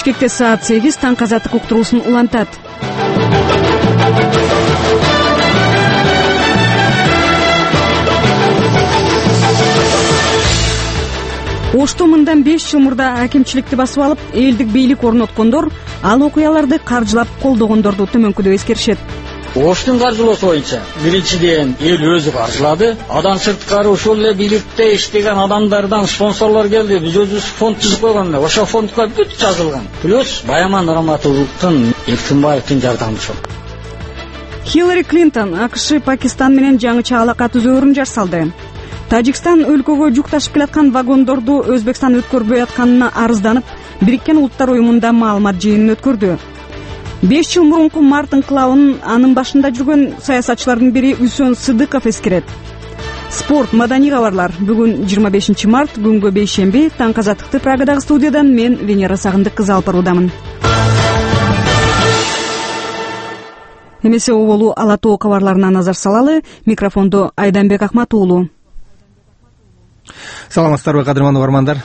Бишкекте саат 8 таң азаттык уктуруусун улантат. Ошто мындан 5 жыл мурда акимчиликти басып алып, элдик бийлик орноткондор ал окуяларды каржылап колдогондорду төмөнкүдө эскеришет. Оштун каржылоосу боюнча биринчиден эл өзү каржылады. Адан сырткары ушул эле бийликте иштеген адамдардан спонсорлор келди. Биз өзүбүз фонд түзүп койгон. Ошо фондко бүт жазылган. Плюс Баяман Раматулловдун Эркинбаевдин жардамы чоң. Хиллари Клинтон АКШ Пакистан менен жаңы чагылакка түзөөрүн жар салды. Тажикстан өлкөгө жүк ташып келаткан вагондорду Өзбекстан өткөрбөй атканына арызданып, Бириккен Улуттар уюмунда маалымат жыйынын өткөрдү. 5 жыл мурунку март инкылабын анын башында жүргөн саясатчылардын бири Үсөн Сыдыков эскерет. Спорт, маданий кабарлар. Бүгүн 25 март, күнгө бейшемби, таң азаттыкты Прагадагы студиядан мен Венера Сагындык кызы алып баруудамын. Эмесе оболу Ала Тоо кабарларына назар салалы. Микрофондо Айданбек Акмат уулу. Саламатсыздарбы, кадырман угармандар.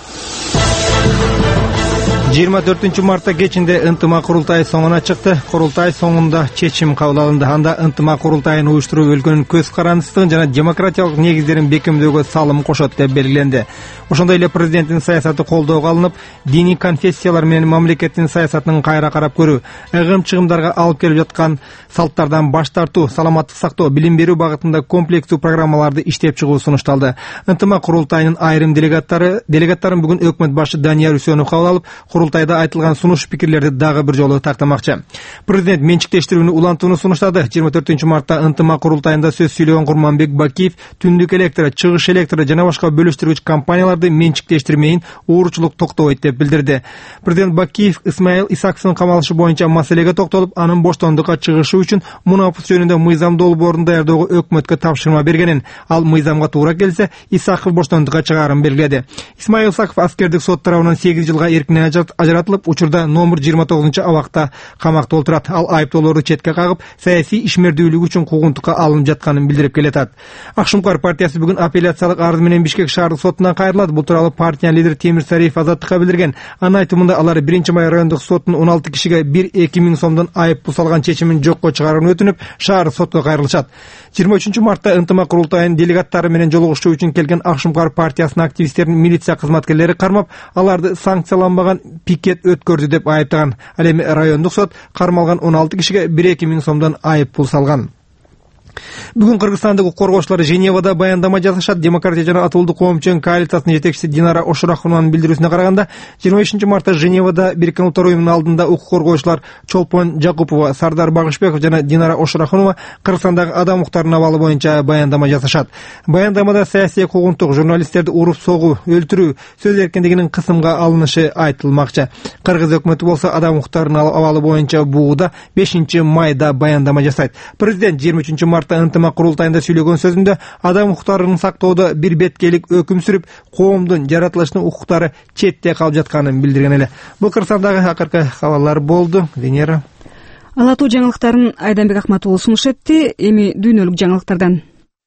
24 мартта кечинде ынтымак курултайы соңуна чыкты. Курултай соңунда чечим кабыл алынды. Анда ынтымак курултайын уюштуруу өлкөнүн көз карандыстыгын жана демократиялык негиздерин бекемдөөгө салым кошот деп белгиленди. Ошондой эле президенттин саясаты колдоого алынып, диний конфессиялар менен мамлекеттин саясатын кайра карап көрүү, ыгым-чыгымдарга алып келип жаткан салттардан баш тартуу, саламаттык сактоо, билим берүү багытында комплекстүү программаларды иштеп чыгуу сунушталды. Ынтымак курултайынын айрым делегаттарын бүгүн өкмөт башы Данияр Үсөнов кабыл алып, курултайда айтылган сунуш пикирлерди дагы бир жолу тактамакчы. Президент менчиктештирүүнү улантууну сунуштады. 24 мартта ынтымак курултайында сөз сүйлөгөн Курманбек Бакиев түндүк электро, чыгыш электро жана башка бөлүштүргүч компанияларды менчиктештирмейин ууручулук токтобойт деп билдирди. Президент Бакиев Исмаил Исаковдун камалышы боюнча маселеге токтолуп, анын боштондукка чыгышы үчүн мунафыс жөнүндө мыйзам долбоорун даярдоого өкмөткө тапшырма бергенин, ал мыйзамга туура келсе, Исаков боштондукка чыгаарын белгиледи. Исмаил Исаков аскердик сот тарабынан 8 жылга эркинен ажыратылып, учурда номер 29 абакта камакта отурат. Ал айыптоолорду четке кагып, саясий ишмердүүлүгү үчүн куугунтукка алынып жатканын билдирип келатат. Ак Шумкар партиясы бүгүн апелляциялык арыз менен Бишкек шаардык сотунан кайрылат. Бул тууралуу партиянын лидери Темир Сариев Азаттыкка билдирген. Анын айтымында алар 1-май райондук соттун 16 кишиге 1-2 миң сомдон айып пул салган чечимин жокко чыгаруун өтүнүп, шаар сотко кайрылышат. 23 мартта ынтымак курултайынын делегаттары менен жолугушуу үчүн келген Ак Шумкар партиясынын активисттерин милиция кызматкерлери кармап, аларды санкцияланбаган пикет өткөрдү деп айыптаган. Ал эми райондук сот кармалган 16 кишиге 1-2 миң сомдон айып пул салган. Бүгүн Кыргызстандык укук коргоочулар Женевада баяндама жасашат. Демократия жана Атуулдук коомчулук коалициясынын жетекчиси Динара Ошурахунованын билдирүүсүнө караганда, 25 мартта Женевада Бириккен Улуттар уюмунун алдында укук коргоочулар Чолпон Жакупова, Сардар Багышбеков жана Динара Ошурахунова Кыргызстандагы адам укуктарынын абалы боюнча баяндама жасашат. Баяндамада саясий куугунтук, журналисттерди уруп согуу, өлтүрүү, сөз эркиндигинин кысымга алынышы айтылмакчы. Кыргыз өкмөтү болсо адам укуктарынын абалы боюнча бууда 5 майда баяндама жасайт. Президент 23 мартта ынтымак курултайында сүйлөгөн сөзүндө адам укуктарын сактоодо бир беткейлик өкүм сүрүп, коомдун жаратылыштын укуктары четте калып жатканын билдирген эле. Бул Кыргызстандагы акыркы кабарлар болду. Венера. Ала Тоо жаңылыктарын Айданбек Акмат уулу сунуш этти. Эми дүйнөлүк жаңылыктардан.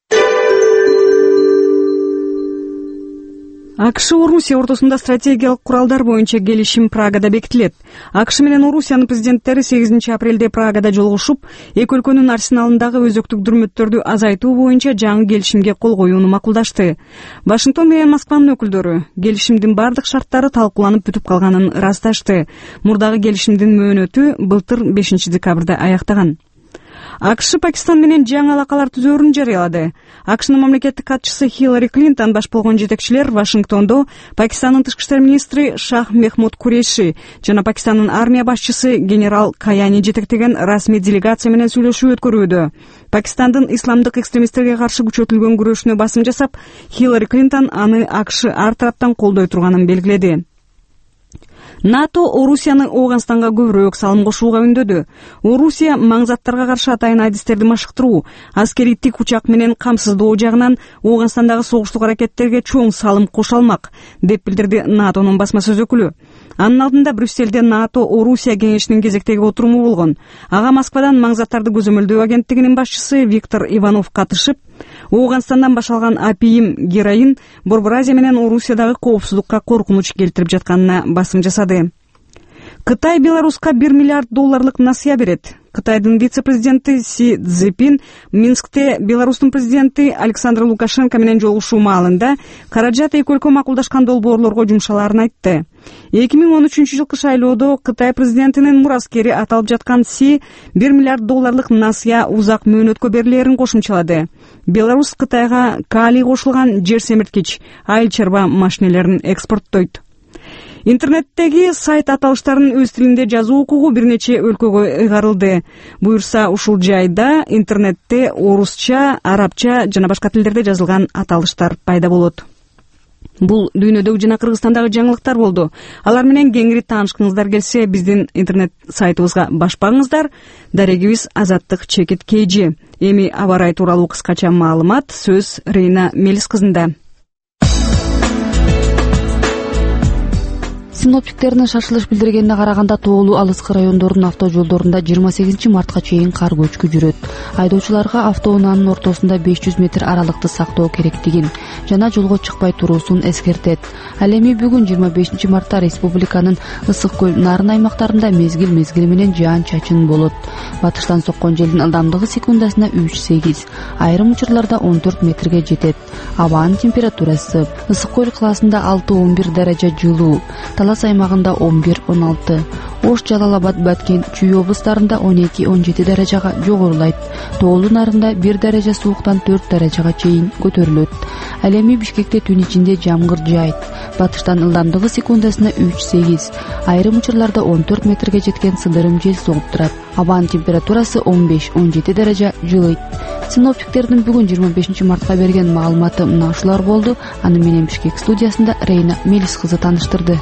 АКШ Орусия ортосунда стратегиялык куралдар боюнча келишим Прагада бекитилет. АКШ менен Орусиянын президенттери 8 апрелде Прагада жолугушуп, эки өлкөнүн арсеналындагы өзөктүк дүрмөттөрдү азайтуу боюнча жаңы келишимге кол коюуну макулдашты. Вашингтон менен Москванын өкүлдөрү келишимдин бардык шарттары талкууланып бүтүп калганын ырасташты. Мурдагы келишимдин мөөнөтү былтыр 5 декабрда аяктаган. АКШ Пакистан менен жаңы алакалар түзөөрүн жарыялады. АКШнын мамлекеттик катчысы Хиллари Клинтон баш болгон жетекчилер Вашингтондо Пакистандын тышкы иштер министри Шах Мехмуд Куреши жана Пакистандын армия башчысы генерал Каяни жетектеген расмий делегация менен сүйлөшүү өткөрүүдө. Пакистандын исламдык экстремисттерге каршы күчөтүлгөн күрөшүнө басым жасап, Хиллари Клинтон аны АКШ ар тараптан колдой турганын белгиледи. НАТО Орусияны Ооганстанга көбүрөөк салым кошууга үндөдү. Орусия маңзаттарга каршы атайын адистерди машыктыруу, аскерий тик учак менен камсыздоо жагынан Ооганстандагы согуштук аракеттерге чоң салым кошо алмак, деп билдирди НАТОнун басма сөз өкүлү. Анын алдында Брюссельде НАТО Орусия кеңешинин кезектеги отуруму болгон. Ага Москвадан маңзаттарды көзөмөлдөө агенттигинин башчысы Виктор Иванов катышып, Ооганстандан башалган апийим героин Борбор Азия менен Орусиядагы коопсуздукка коркунуч келтирип жатканына басым жасады. Кытай Беларуска $1 миллиард насыя берет. Кытайдын вице-президенти Си Цзиньпин Минскте Беларустун президенти Александр Лукашенко менен жолугушуу маалында каражат эки өлкө макулдашкан долбоорлорго жумшалаарын айтты. 2013 жылкы шайлоодо Кытай президентинин мураскери аталып жаткан Си $1 миллиард насыя узак мөөнөткө берилерин кошумчалады. Беларус Кытайга калий кошулган жер семирткич айыл чарба машинелерин экспорттойт. Интернеттеги сайт аталыштарын өз тилинде жазуу укугу бир нече өлкөгө ыйгарылды. Буюрса ушул жайда интернетте орусча, арабча жана башка тилдерде жазылган аталыштар пайда болот. Бул дүйнөдөгү жана Кыргызстандагы жаңылыктар болду. Алар менен кеңири таанышкыңыздар келсе, биздин интернет сайтыбызга башпаңыздар. Дарегибиз Азаттык Чекит Кейжи. Эми аба ырайы тууралуу кыскача маалымат, сөз Рейна Мелис кызында. Синоптиктердин шашылыш билдиргенине караганда тоолуу алыскы райондордун автожолдорунда 28 мартка чейин кар көчкү жүрөт. Айдоочуларга автоунаанын ортосунда 500 метр аралыкты сактоо керектигин жана жолго чыкпай туруусун эскертет. Ал эми бүгүн 25 мартта республиканын Ысык көл нарын аймактарында мезгил менен жаан-чачын болот. Батыштан соккон желдин ылдамдыгы секундасына 3-8, айрым учурларда 14 метрге жетет. Абанын температурасы Ысык көл кылаасында 6-11 даража жылуу, Талас аймагында 11-16, Ош, Жалал-Абад, Баткен, Чүй облустарында 12-17 даражага жогорулайт. Тоолуу нарында 1 даража сууктан 4 даражага чейин көтөрүлөт. Ал эми Бишкекте түн ичинде жамгыр жаайт. Батыштан ылдамдыгы секундасына 3-8, айрым учурларда 14 метрге жеткен сыдырым жел согуп турат. Абанын температурасы 15-17 даража жылыйт. Синоптиктердин бүгүн 25 мартка берген маалыматы мына ушулар болду. Аны менен Бишкек студиясында Рейна Мелис кызы тааныштырды.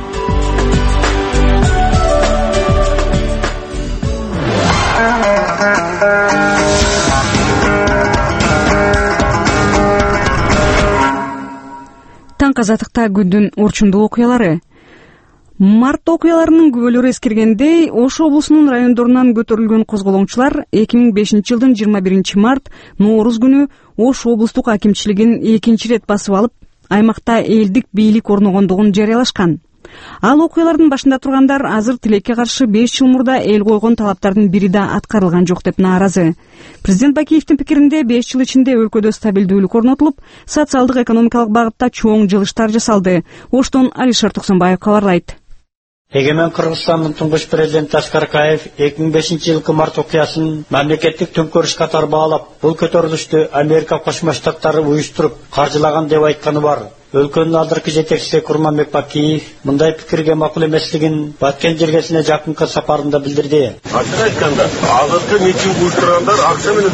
Таң Азаттыкта күндүн орчундуу окуялары. Март окуяларынын күбөлөрү эскергендей, Ош облусунун райондорунан көтөрүлгөн козголоңчулар 2005 жылдын 21 март Нооруз күнү Ош облустук акимчилигин экинчи рет басып алып, аймакта элдик бийлик орногондугун жарыялашкан. Ал окуялардын башында тургандар азыр тилекке каршы 5 жыл мурда эл койгон талаптардын бири да аткарылган жок деп нааразы. Президент Бакиевдин пикиринде 5 жыл ичинде өлкөдө стабилдүүлүк орнотулуп, социалдык экономикалык багытта чоң жылыштар жасалды. Оштон Алишер Туксанбаев кабарлайт. Егемен Кыргызстандын туңгуч президенти Аскар Акаев 2005 жылкы март окуясын мамлекеттик төңкөрүш катары баалап, бул көтөрүлүштү Америка Кошмо Штаттары уюштуруп, каржылаган деп айтканы бар. Өлкөнүн алдыркы жетекчиси Курманбек Бакиев мындай пикирге макул эмеслигин Баткен жергесине жакынкы сапарында билдирди. Ачык айтканда, азыркы митинг уюштургандар акча менен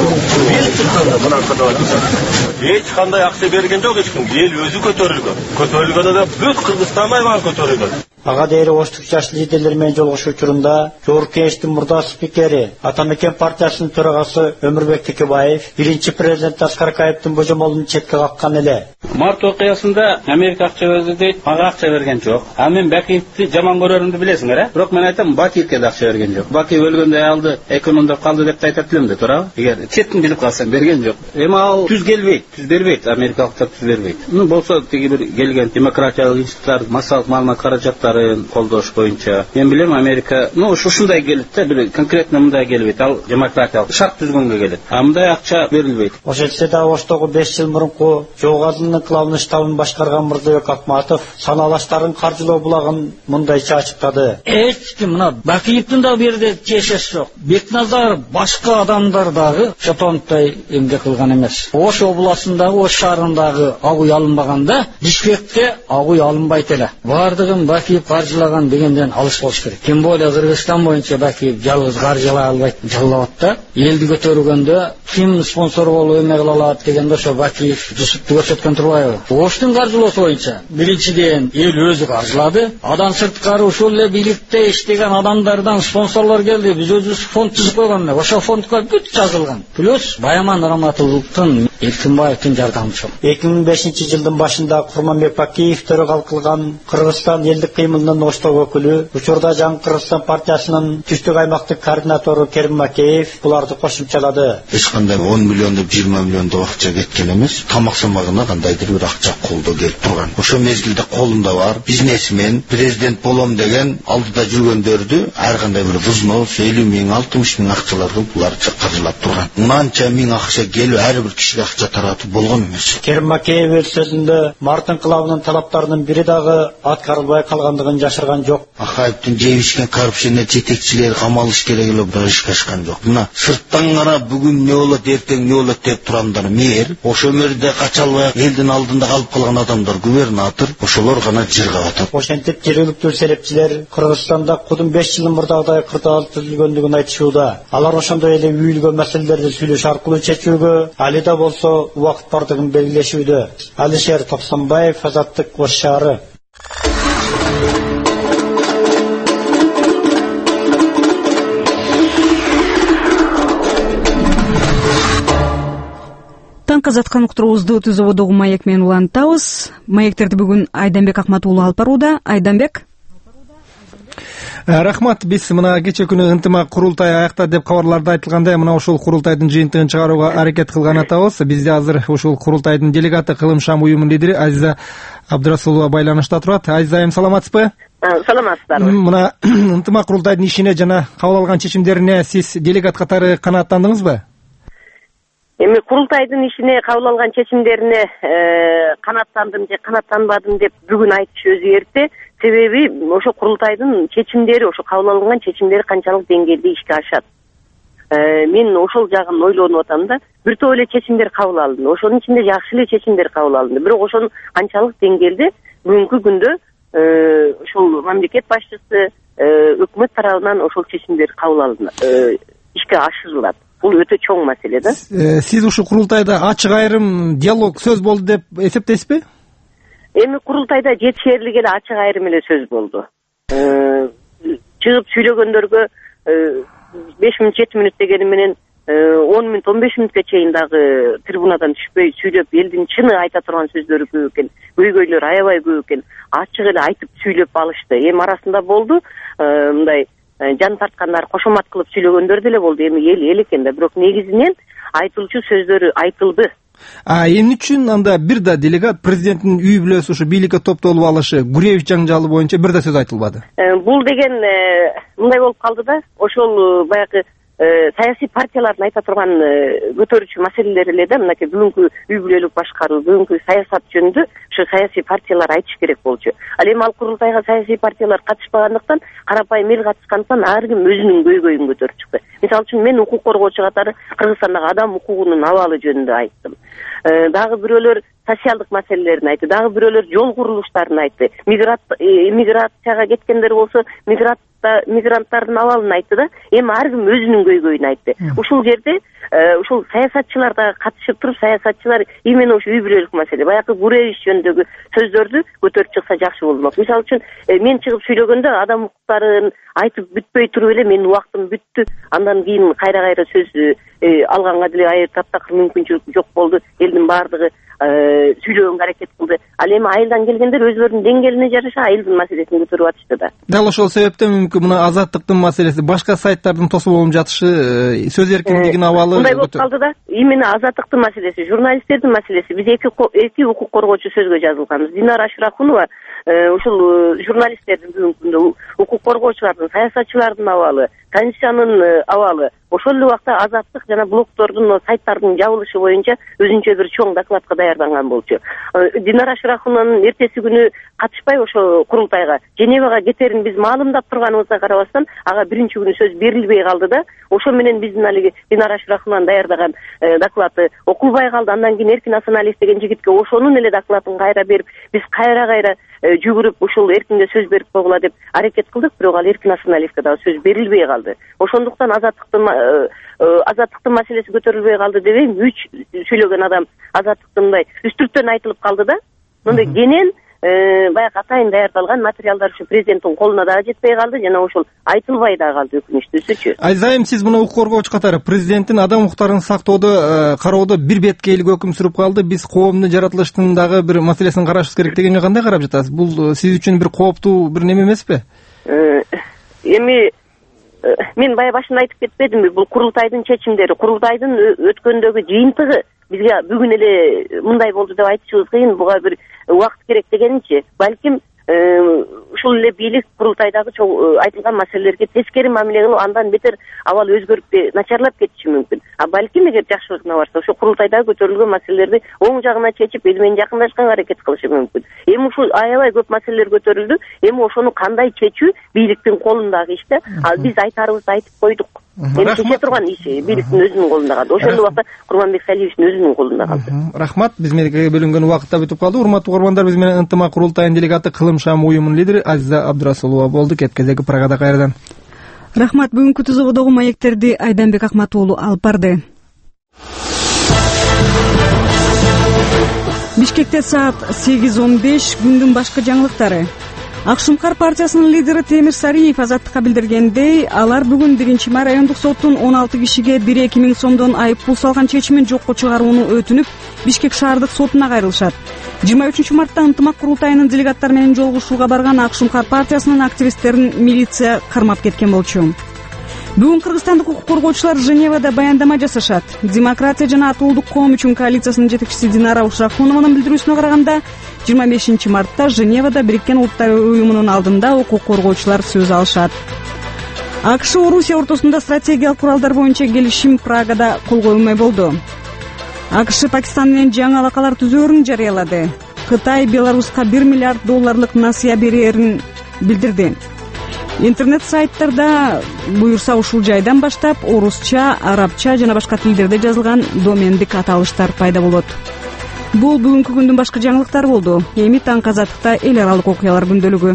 эч кандай акча берген жок эч ким. Эл өзү көтөрүлгөн да бүт Кыргызстан аймагы көтөрүлгөн. Ага дейри Оштук жаш лидерлер менен жолугушуу учурунда Жогорку Кеңештин мурдагы спикери, Атамекен партиясынын төрагасы Өмүрбек Текебаев биринчи президент Аскар Акаевдин божомолун четке каккан эле. Март окуясында Америка акча берди дейт, ага акча берген жок. А мен Бакиевди жаман көрөрүмдү билесиңер, э? Бирок мен айтам, Бакиевге да акча берген жок. Бакиев өлгөндө алды, экономдоп калды деп айтат элем да, туурабы? Эгер четтин билип калсам берген жок. Эми ал түз бербейт, америкалыктар түз бербейт. Болсо тиги бир келген демократиялык институттар массалык маалымат каражаттарын колдош боюнча. Мен билем, Америка, ушундай келет да, бир конкретно мындай келбейт. Ал демократиялык шарт түзгөнгө келет. А мындай акча берилбейт. Ошентсе да Оштогу 5 жыл мурунку Жоогазынын клауны штабын башкарган Мырзабек Акматов саналаштардын каржылоо булагын мындайча ачыктады. Эч ким мына Бакиевдин да берде тиешеси жок. Бекназар башка адамдар дагы чотонтой эмгек кылган эмес. Ош областындагы, Ош шаарындагы агуй алынбаганда, Бишкекте агуй алынбайт эле. Бардыгын Бакиев каржылаган дегенден алыс болуш керек. Тем более Кыргызстан боюнча Бакиев жалгыз каржылай албайт, жыллап атты. Элди көтөргөндө ким спонсор болуп эме кыла алат дегенде ошо Бакиев жусупту көрсөткөн турбайбы? Оштун каржылоосу боюнча биринчиден эл өзү каржылады. Адан сырткары ушул эле бийликте иштеген адамдардан спонсорлор келди. Биз өзүбүз фонд түзүп койгон. Ошо фондко бүт жазылган. Плюс Баяман Раматулловдун, Эркинбаевдин жардамчысы. 2005 жылдын башында Курманбек Бакиев төрөгалык кылган Кыргызстан элдик кыймылынын Оштогу өкүлү, учурда Жаңы Кыргызстан партиясынын түштүк аймактык координатору Керим Макеев буларды кошумчалады. Эч кандай 10 миллион деп 20 миллион деп акча кеткен эмес. Тамак самагына кандай кандайдыр бир акча колдо келип турган. Ошо мезгилде колунда бар бизнесмен, президент болом деген алдыда жүргөндөрдү ар кандай бир взнос 50 миң, 60 миң акчаларды булар каржылап турган. Мынанча миң акча келип ар бир кишиге акча таратып болгон эмес. Керим Макеев өз сөзүндө Март инкылабынын талаптарынын бири дагы аткарылбай калгандыгын жашырган жок. Акаевдин жебишкен коррупционер жетекчилери камалыш керек эле, бирок ишке ашкан жок. Мына сырттан кара бүгүн не болот, эртең не болот деп турандар мэр, ошо мэрде кача албай элдин алдында калып калган адамдар губернатор, ошолор гана жыргап атат. Ошентип жергиликтүү серепчилер Кыргызстанда кудун 5 жыл мурдагыдай кырдаал түзүлгөндүгүн айтышууда. Алар ошондой эле үйүлгөн маселелерди сүйлөшүү аркылуу чечүүгө али да болсо убакыт бардыгын белгилешүүдө. Алишер Токсонбаев, Азаттык, Ош шаары. Таңкы жаткан уктуруубузду Түз ободогу маек менен улантабыз. Маектерди бүгүн Айданбек Акмат уулу алып барууда. Айданбек. Рахмат. Биз мына кече күнү ынтымак курултай аякта деп кабарларда айтылгандай, мына ушул курултайдын жыйынтыгын чыгарууга аракет кылган атабыз. Бизде азыр ушул курултайдын делегаты Кылым Шам уюмунун лидери Азиза Абдырасулова байланышта турат. Азиза, эми саламатсызбы? Саламатсыздарбы. Мына ынтымак курултайдын ишине жана кабыл алган чечимдерине сиз делегат катары канааттандыңызбы? Эми курултайдын ишине кабыл алган чечимдерине канааттандым же канааттанбадым деп бүгүн айтыш өзү эрте. Себеби ошо курултайдын чечимдери, ошо кабыл алынган чечимдери канчалык деңгээлде ишке ашат. Мен ошол жагын ойлонуп атам да. Бир топ эле чечимдер кабыл алынды. Ошонун ичинде жакшы эле чечимдер кабыл алынды. Бирок ошонун канчалык деңгээлде бүгүнкү күндө ошол мамлекет башчысы, өкмөт тарабынан ошол чечимдер кабыл алынды, ишке ашырылат. Бул өтө чоң маселе да. Сиз ушул курултайда ачык айрым диалог сөз болду деп эсептейсизби? Эми курултайда жетишерлик эле ачык айрым эле сөз болду. Чыгып сүйлөгөндөргө 5 мүнөт 7 мүнөт дегени менен 10 мүнөт 15 мүнөткө чейин дагы трибунадан түшпөй сүйлөп, элдин чыны айта турган сөздөрү көп экен, көйгөйлөр аябай көп экен, ачык эле айтып сүйлөп алышты. Эми арасында болду мындай жан тарткандар, кошомат кылып сүйлөгөндөр деле болду. Эми эл экен да, бирок негизинен айтылчу сөздөрү айтылды. Эмне үчүн анда бир да делегат президенттин үй бүлөсү ушу бийликке топтолуп алышы, Гуревич жаңжалы боюнча бир да сөз айтылбады? Бул деген мындай болуп калды да, ошол баягы саясий партиялардын айта турган көтөрүүчү маселелери эле да. Мынакей бүгүнкү үй бүлөлүк башкаруу, бүгүнкү саясат жөнүндө ушу саясий партиялар айтыш керек болчу. Ал эми ал курултайга саясий партиялар катышпагандыктан, карапайым эл катышкандыктан ар ким өзүнүн көйгөйүн көтөрүп чыкты. Мисалы үчүн мен укук коргоочу катары Кыргызстандагы адам укугунун абалы жөнүндө айттым. Дагы бирөөлөр социалдык маселелерин айтты, дагы бирөөлөр жол курулуштарын айтты. Миграцияга кеткендер болсо, мигранттардын абалын айтты да. Эми ар ким өзүнүн көйгөйүн айтты. Ушул жерде ушул саясатчылар да катышып туруп, саясатчылар именно ушу үй бүлөлүк маселе, баягы Гуревич жөнүндөгү сөздөрдү көтөрүп чыкса жакшы болмок. Мисалы үчүн мен чыгып сүйлөгөндө адам укуктарын айтып бүтпөй туруп эле менин убактым бүттү. Андан кийин кайра сөз алганга деле айыр таптакыр мүмкүнчүлүк жок болду. Элдин баардыгы сүйлөгөнгө аракет кылды. Ал эми айылдан келгендер өзлөрүнүн деңгээлине жараша айылдын маселесин көтөрүп атышты да. Дал ошол себептен мүмкүн мына азаттыктын маселеси, башка сайттардын тосуп алып жатышы, сөз эркиндигинин абалы мындай болуп калды да. Именно азаттыктын маселеси, журналисттердин маселеси. Биз эки укук коргоочу сөзгө жазылганбыз. Динара Ашрахунова ушул журналисттердин бүгүнкү күндө укук коргоочулардын, саясатчылардын абалы, конституциянын абалы, ошол эле убакта азаттык жана блогдордун, сайттардын жабылышы боюнча өзүнчө бир чоң докладка даярданган болчу. Динара Ашрахунованын эртеси күнү катышпай ошо курултайга Женевага кетерин биз маалымдап турганыбызга карабастан, ага биринчи күнү сөз берилбей калды да. Ошо менен биздин алиги Динара Ашрахунованын даярдаган доклады окулбай калды. Андан кийин Эркин Асаналиев деген жигитке ошонун эле докладын кайра берип, биз кайра жүгүрүп ушул эркинге сөз берип койгула деп аракет кылдык, бирок ал Эркин Асаналиевке дагы сөз берилбей калды. Ошондуктан азаттыктын маселеси көтөрүлбөй калды дебейм. 3 сүйлөгөн адам азаттыктын мындай үстүрттөн айтылып калды да. Мындай кенен баягы атайын даярдалган материалдар ушу президенттин колуна дагы жетпей калды жана ошол айтылбай да калды, өкүнүчтүүсүчү. Айзайым, сиз мына укук коргоочу катары президенттин адам укуктарын сактоодо кароодо бир беткейлик өкүм сүрүп калды. Биз коомдун жаратылыштын дагы бир маселесин карашыбыз керек дегенге кандай карап жатасыз? Бул сиз үчүн бир кооптуу бир неме эмеспи? Эми мен бая башында айтып кетпедимби, бул курултайдын чечимдери, курултайдын өткөндөгү жыйынтыгы бизге бүгүн эле мындай болду деп айтышыбыз кыйын, буга бир убакыт керек дегенинчи. Балким ушул эле бийлик курултайдагы айтылган маселелерге тескери мамиле кылып, андан бетер абал өзгөрүп начарлап кетиши мүмкүн. Балким эгер жакшылыгына барса, ошо курултайдагы көтөрүлгөн маселелерди оң жагына чечип, эл менен жакындашканга аракет кылышы мүмкүн. Эми ушул аябай көп маселелер көтөрүлдү. Эми ошону кандай чечүү бийликтин колундагы иш да. Ал биз айтарыбызды айтып койдук. Эми чече турган иш бийликтин өзүнүн колунда калды. Ошондой убакта Курманбек Салиевичтин өзүнүн колунда калды. Рахмат. Биз менен бөлүнгөн убакыт да бүтүп калды. Урматтуу көрөрмандар, биз менен ынтымак курултайынын делегаты Кылым Шам уюмунун лидери Азиза Абдырасулова болду. Кеткендеги программада кайрадан. Рахмат. Бүгүнкү тузугудагы маектерди Айданбек Акмат уулу алып барды. Бишкекте саат 8:15 күндүн башкы жаңылыктары. Акшумкар партиясынын лидери Темир Сариев Азаттыкка билдиргендей, алар бүгүн 1-май райондук соттун 16 кишиге 1-2 миң сомдон айып пул салган чечимин жокко чыгарууну өтүнүп, Бишкек шаардык сотуна кайрылышат. 23 мартта ынтымак курултайынын делегаттары менен жолугушууга барган Акшумкар партиясынын активисттерин милиция кармап кеткен болчу. Бүгүн кыргызстандык укук коргоочулар Женевада баяндама жасашат. Демократия жана атуулдук коом үчүн коалициясынын жетекчиси Динара Ушакунованын билдирүүсүнө караганда, 25 мартта Женевада Бириккен Улуттар уюмунун алдында укук коргоочулар сөз алышат. АКШ Орусия ортосунда стратегиялык куралдар боюнча келишим Прагада кол коюлмай болду. АКШ Пакистан менен жаңы алакалар түзөөрүн жарыялады. Кытай Беларуска $1 миллиард насыя берерин билдирди. Интернет сайттарда буюрса ушул жайдан баштап орусча, арабча жана башка тилдерде жазылган домендик аталыштар пайда болот. Бул бүгүнкү күндүн башкы жаңылыктары болду. Эми таңкы азаттыкта эл аралык окуялар күндөлүгү.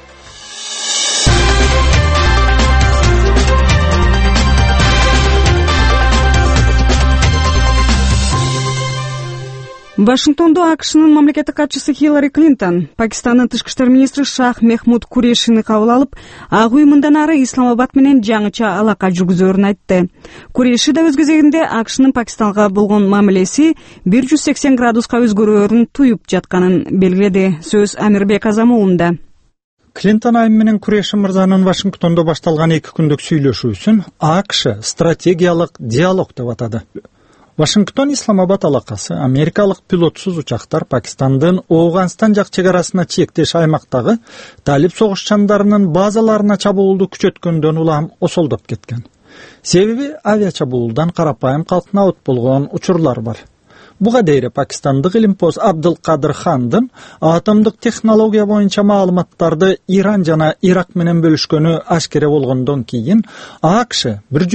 Вашингтондо АКШнын мамлекеттик катчысы Хиллари Клинтон Пакистандын тышкы иштер министри Шах Мехмуд Курешини кабыл алып, ак үй мындан ары Исламабад менен жаңыча алака жүргүзөөрүн айтты. Куреши да өз кезегинде АКШнын Пакистанга болгон мамилеси 180 градуска өзгөрөөрүн туюп жатканын белгиледи. Сөз Амирбек Азамуулунда. Клинтон айым менен Куреши мырзанын Вашингтондо башталган 2 күндүк сүйлөшүүсүн АКШ стратегиялык диалог деп атады. Вашингтон Исламабад алакасы америкалык пилотсуз учактар Пакистандын Ооганстан жак чегарасына чектеш аймактагы талип согушчандарынын базаларына чабуулду күчөткөндөн улам осолдоп кеткен. Себеби авиачабуулдан карапайым калктын абыт болгон учурлар бар. Буга дейре Пакистандык илимпоз Абдылкадыр Хандын атомдук технология боюнча маалыматтарды Иран жана Ирак менен бөлүшкөнү ашкере болгондон кийин АКШ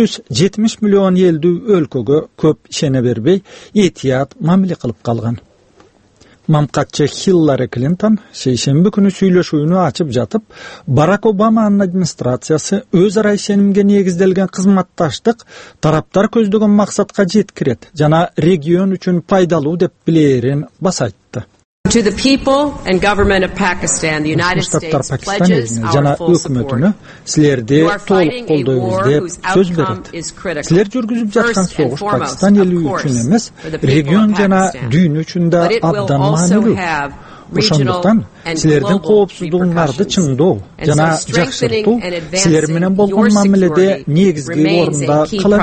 170 миллион элдүү өлкөгө көп ишене бербей, этият мамиле кылып калган. Мамкатчы Хиллари Клинтон шейшемби күнү сүйлөшүүнү ачып жатып, Барак Обаманын администрациясы өз ара ишенимге негизделген кызматташтык тараптар көздөгөн максатка жеткирет жана регион үчүн пайдалуу деп билээрин баса айтты. To the people and government of Pakistan, the United States pledges our full support. Силерди толук колдойбуз деп сөз берет. Силер жүргүзүп жаткан согуш Пакистан эли үчүн эмес, регион жана дүйнө үчүн да абдан маанилүү. Ошондуктан силердин коопсуздугуңарды чыңдоо жана жакшыртуу силер менен болгон мамиледе негизги орунда кала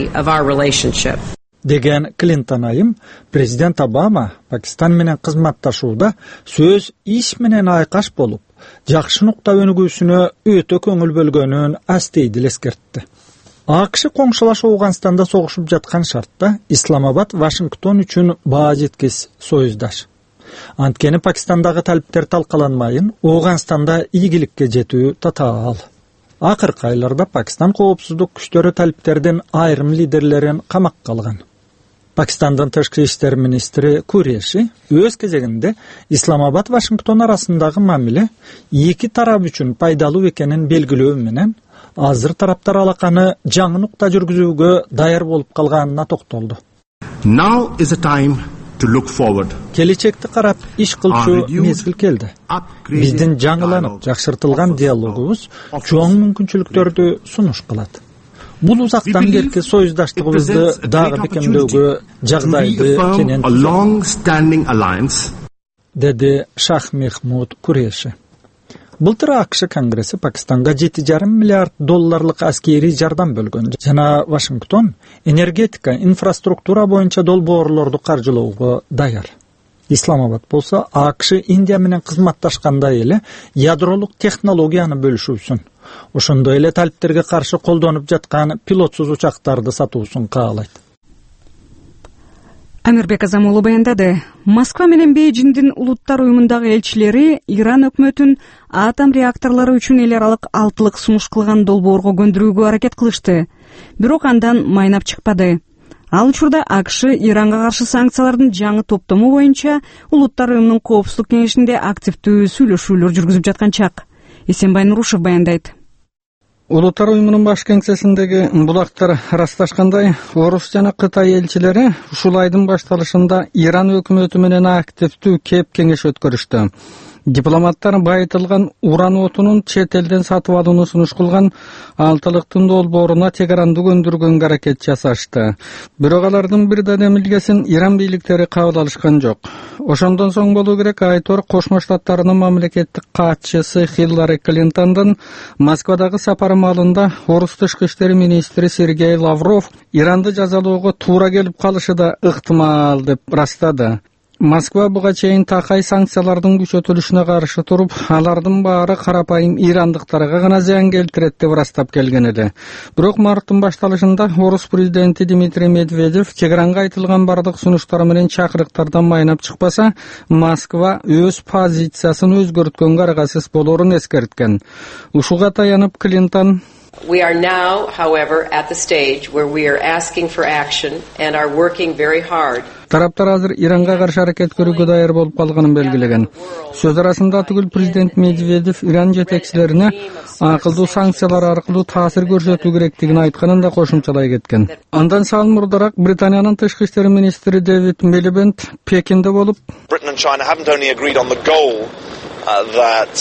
берет. Деген Клинтон айым, президент Обама Пакистан менен кызматташууда сөз иш менен айкаш болуп, жакшы нукта өнүгүүсүнө өтө көңүл бөлгөнүн астейдил эскертти. АКШ коңшулаш Ооганстанда согушуп жаткан шартта Исламабад Вашингтон үчүн баа жеткис союздаш. Анткени Пакистандагы талиптер талкаланмайын, Ооганстанда ийгиликке жетүү татаал. Акыркы айларда Пакистан коопсуздук күчтөрү талиптердин айрым лидерлерин камакка алган. Пакистандын тышкы иштер министри Куреши өз кезегинде Исламабад Вашингтон арасындагы мамиле эки тарап үчүн пайдалуу экенин белгилөө менен азыр тараптар алаканы жаңы нукта жүргүзүүгө даяр болуп калганына токтолду. Now is a time to look forward. Келечекти карап иш кылчу мезгил келди. Биздин жаңыланып, жакшыртылган диалогубуз чоң мүмкүнчүлүктөрдү сунуш кылат. Бул узактан берки союздаштыгыбызды дагы бекемдөөгө жагдайды кенен, деди Шах Мехмуд Куреши. Былтыр АКШ Конгресси Пакистанга $7,5 миллиард аскери жардам бөлгөн. Жана Вашингтон энергетика, инфраструктура боюнча долбоорлорду каржылоого даяр. Исламабад болсо АКШ Индия менен кызматташкандай эле ядролук технологияны бөлүшүүсүн, ошондой эле талиптерге каршы колдонуп жаткан пилотсуз учактарды сатуусун каалайт. Амирбек Азамолу баяндады. Москва менен Бейжиңдин улуттар уюмундагы элчилери Иран өкмөтүн атом реакторлору үчүн эл аралык 6 сунуш кылган долбоорго көндүрүүгө аракет кылышты. Бирок андан майнап чыкпады. Ал учурда АКШ Иранга каршы санкциялардын жаңы топтому боюнча улуттар уюмунун коопсуздук кеңешинде активдүү сүйлөшүүлөр жүргүзүп жаткан чак. Эсенбай Нурушев баяндайт. Улуттар уюмунун баш кеңсесиндеги булактар ырасташкандай, Орус жана Кытай элчилери ушул айдын башталышында Иран өкмөтү менен активдүү кеп кеңеш өткөрүштү. Дипломаттар байытылган уран отунун чет элден сатып алууну сунуш кылган 6-лыктын долбооруна Тегеранды көндүргөнгө аракет жасашты. Бирок алардын бир да демилгесин Иран бийликтери кабыл алышкан жок. Ошондон соң болуу керек, Айтор Кошмо Штаттарынын мамлекеттик катчысы Хиллари Клинтондун Москвадагы сапары маалында Орус тышкы иштер министри Сергей Лавров Иранды жазалоого туура келип калышы да ыктымал деп ырастады. Москва буга чейин такай санкциялардын күчөтүлүшүнө каршы туруп, алардын баары карапайым ирандыктарга гана зыян келтирет деп ырастап келген эди. Бирок марттын башталышында Орус президенти Дмитрий Медведев Тегеранга айтылган бардык сунуштар менен чакырыктардан майнап чыкпаса, Москва өз позициясын өзгөрткөнгө аргасыз болоорун эскерткен. Ушуга таянып Клинтон We are now, however, at the stage where we are asking for action and are working very hard. Тараптар азыр Иранга каршы аракет көрүүгө даяр болуп калганын белгилеген. Сөз арасында түгүл президент Медведев Иран жетекчилерине акылдуу санкциялар аркылуу таасир көрсөтүү керектигин айтканын да кошумчалай кеткен. Андан сал мурдараак Британиянын тышкы иштер министри Дэвид Милибенд Пекинде болуп, Britain and China haven't only agreed on the goal that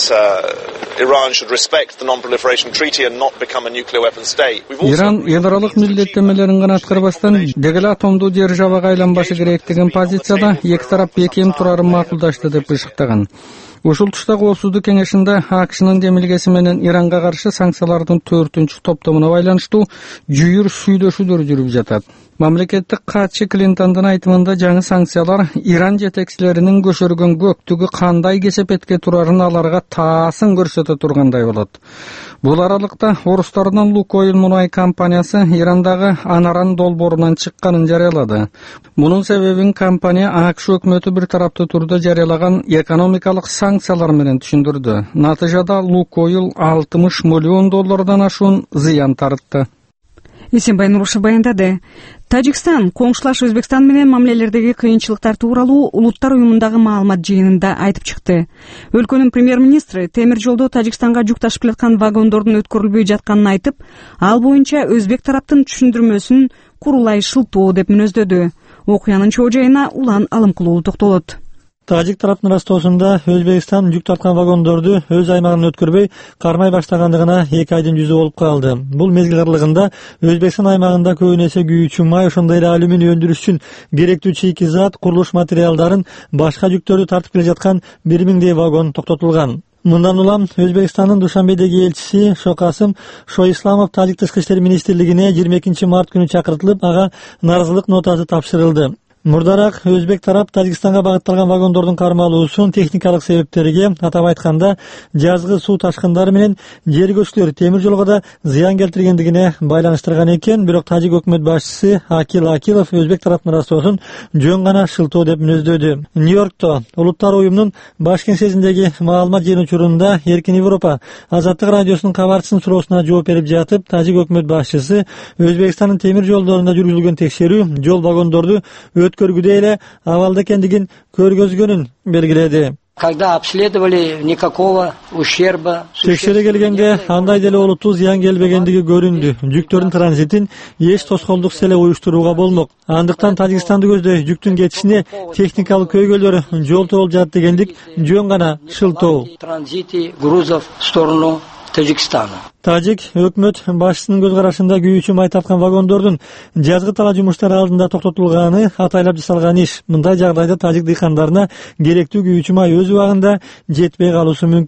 Iran should respect the non-proliferation treaty and not become a nuclear weapon state. Иран эл аралык милдеттенмелерин гана аткарбастан дегеле атомдуу державага айланбашы керек деген позицияда эки тарап бекем турарын макулдашты деп ышыктаган. Ушул тушта Коопсуздук кеңешинде АКШнын демилгеси менен Иранга каршы санкциялардын 4-чү топтомуна байланыштуу жүйүр сүйлөшүүлөр жүрүп жатат. Мамлекеттик катчы Клинтондун айтымында жаңы санкциялар Иран жетекчилеринин көшөргөн көктүгү кандай кесепетке турарын аларга таасын көрсөтө тургандай болот. Бул аралыкта орустардын Лукойл мунай компаниясы Ирандагы Анаран долбоорунан чыкканын жарыялады. Мунун себебин компания АКШ өкмөтү бир тараптуу турда жарыялаган экономикалык санкциялар менен түшүндүрдү. Натыйжада Лукойл $60 миллион ашуун зыян тартты. Эсенбай Нурушев баяндады. Тажикстан коңшулаш Өзбекстан менен мамилелердеги кыйынчылыктар тууралуу улуттар уюмундагы маалымат жыйынында айтып чыкты. Өлкөнүн премьер-министри темир жолдо Тажикстанга жүк ташып келаткан вагондордун өткөрүлбөй жатканын айтып, ал боюнча өзбек тараптын түшүндүрмөсүн курулай шылтоо деп мүнөздөдү. Окуянын чоо жайына Улан Алымкулуу токтолот. Тажик тараптын ырастоосунда Өзбекстан жүк тарткан вагондорду өз аймагынан өткөрбөй кармай баштагандыгына 2 айдын жүзү болуп калды. Бул мезгил аралыгында Өзбекстан аймагында көбүн эсе күйүүчү май, ошондой эле алюминий өндүрүш үчүн керектүү чийки зат, курулуш материалдарын, башка жүктөрдү тартып келе жаткан 1000 вагон токтотулган. Мындан улам Өзбекстандын Душанбедеги элчиси Шокасым Шоисламов Тажик тышкы иштер министрлигине 22 март күнү чакыртылып, ага нааразылык нотасы тапшырылды. Мурдараак Өзбек тарап Тажикстанга багытталган вагондордун кармалуусун техникалык себептерге, атап айтканда, жазгы суу ташкындары менен жер көчкүлөр темир жолго да зыян келтиргендигине байланыштырган экен. Бирок Тажик өкмөт башчысы Акил Акилов Өзбек тараптын ырастоосун жөн гана шылтоо деп мүнөздөдү. Нью-Йоркто улуттар уюмунун баш кеңсесиндеги маалымат жыйын учурунда Эркин Европа Азаттык радиосунун кабарчысынын суроосуна жооп берип жатып, Тажик өкмөт башчысы Өзбекстандын темир жолдорунда жүргүзүлгөн текшерүү жол вагондорду өткөргүдөй эле абалда экендигин көргөзгөнүн белгиледи. Когда обследовали, никакого ущерба. Текшере келгенде андай деле олуттуу зыян келбегендиги көрүндү. Жүктөрдүн транзитин эч тоскоолдуксуз эле уюштурууга болмок. Андыктан Тажикстанды көздөй жүктүн кетишине техникалык көйгөйлөр жол болуп жатат дегендик жөн гана шылтоо. Транзити грузов в сторону Таджикстана. Тажик өкмөт башчысынын көз карашында күйүүчү май тарткан вагондордун жазгы талаа жумуштары алдында токтотулганы атайлап жасалган иш. Мындай жагдайда тажик дыйкандарына керектүү күйүүчү май өз убагында жетпей калуусу мүмкүн.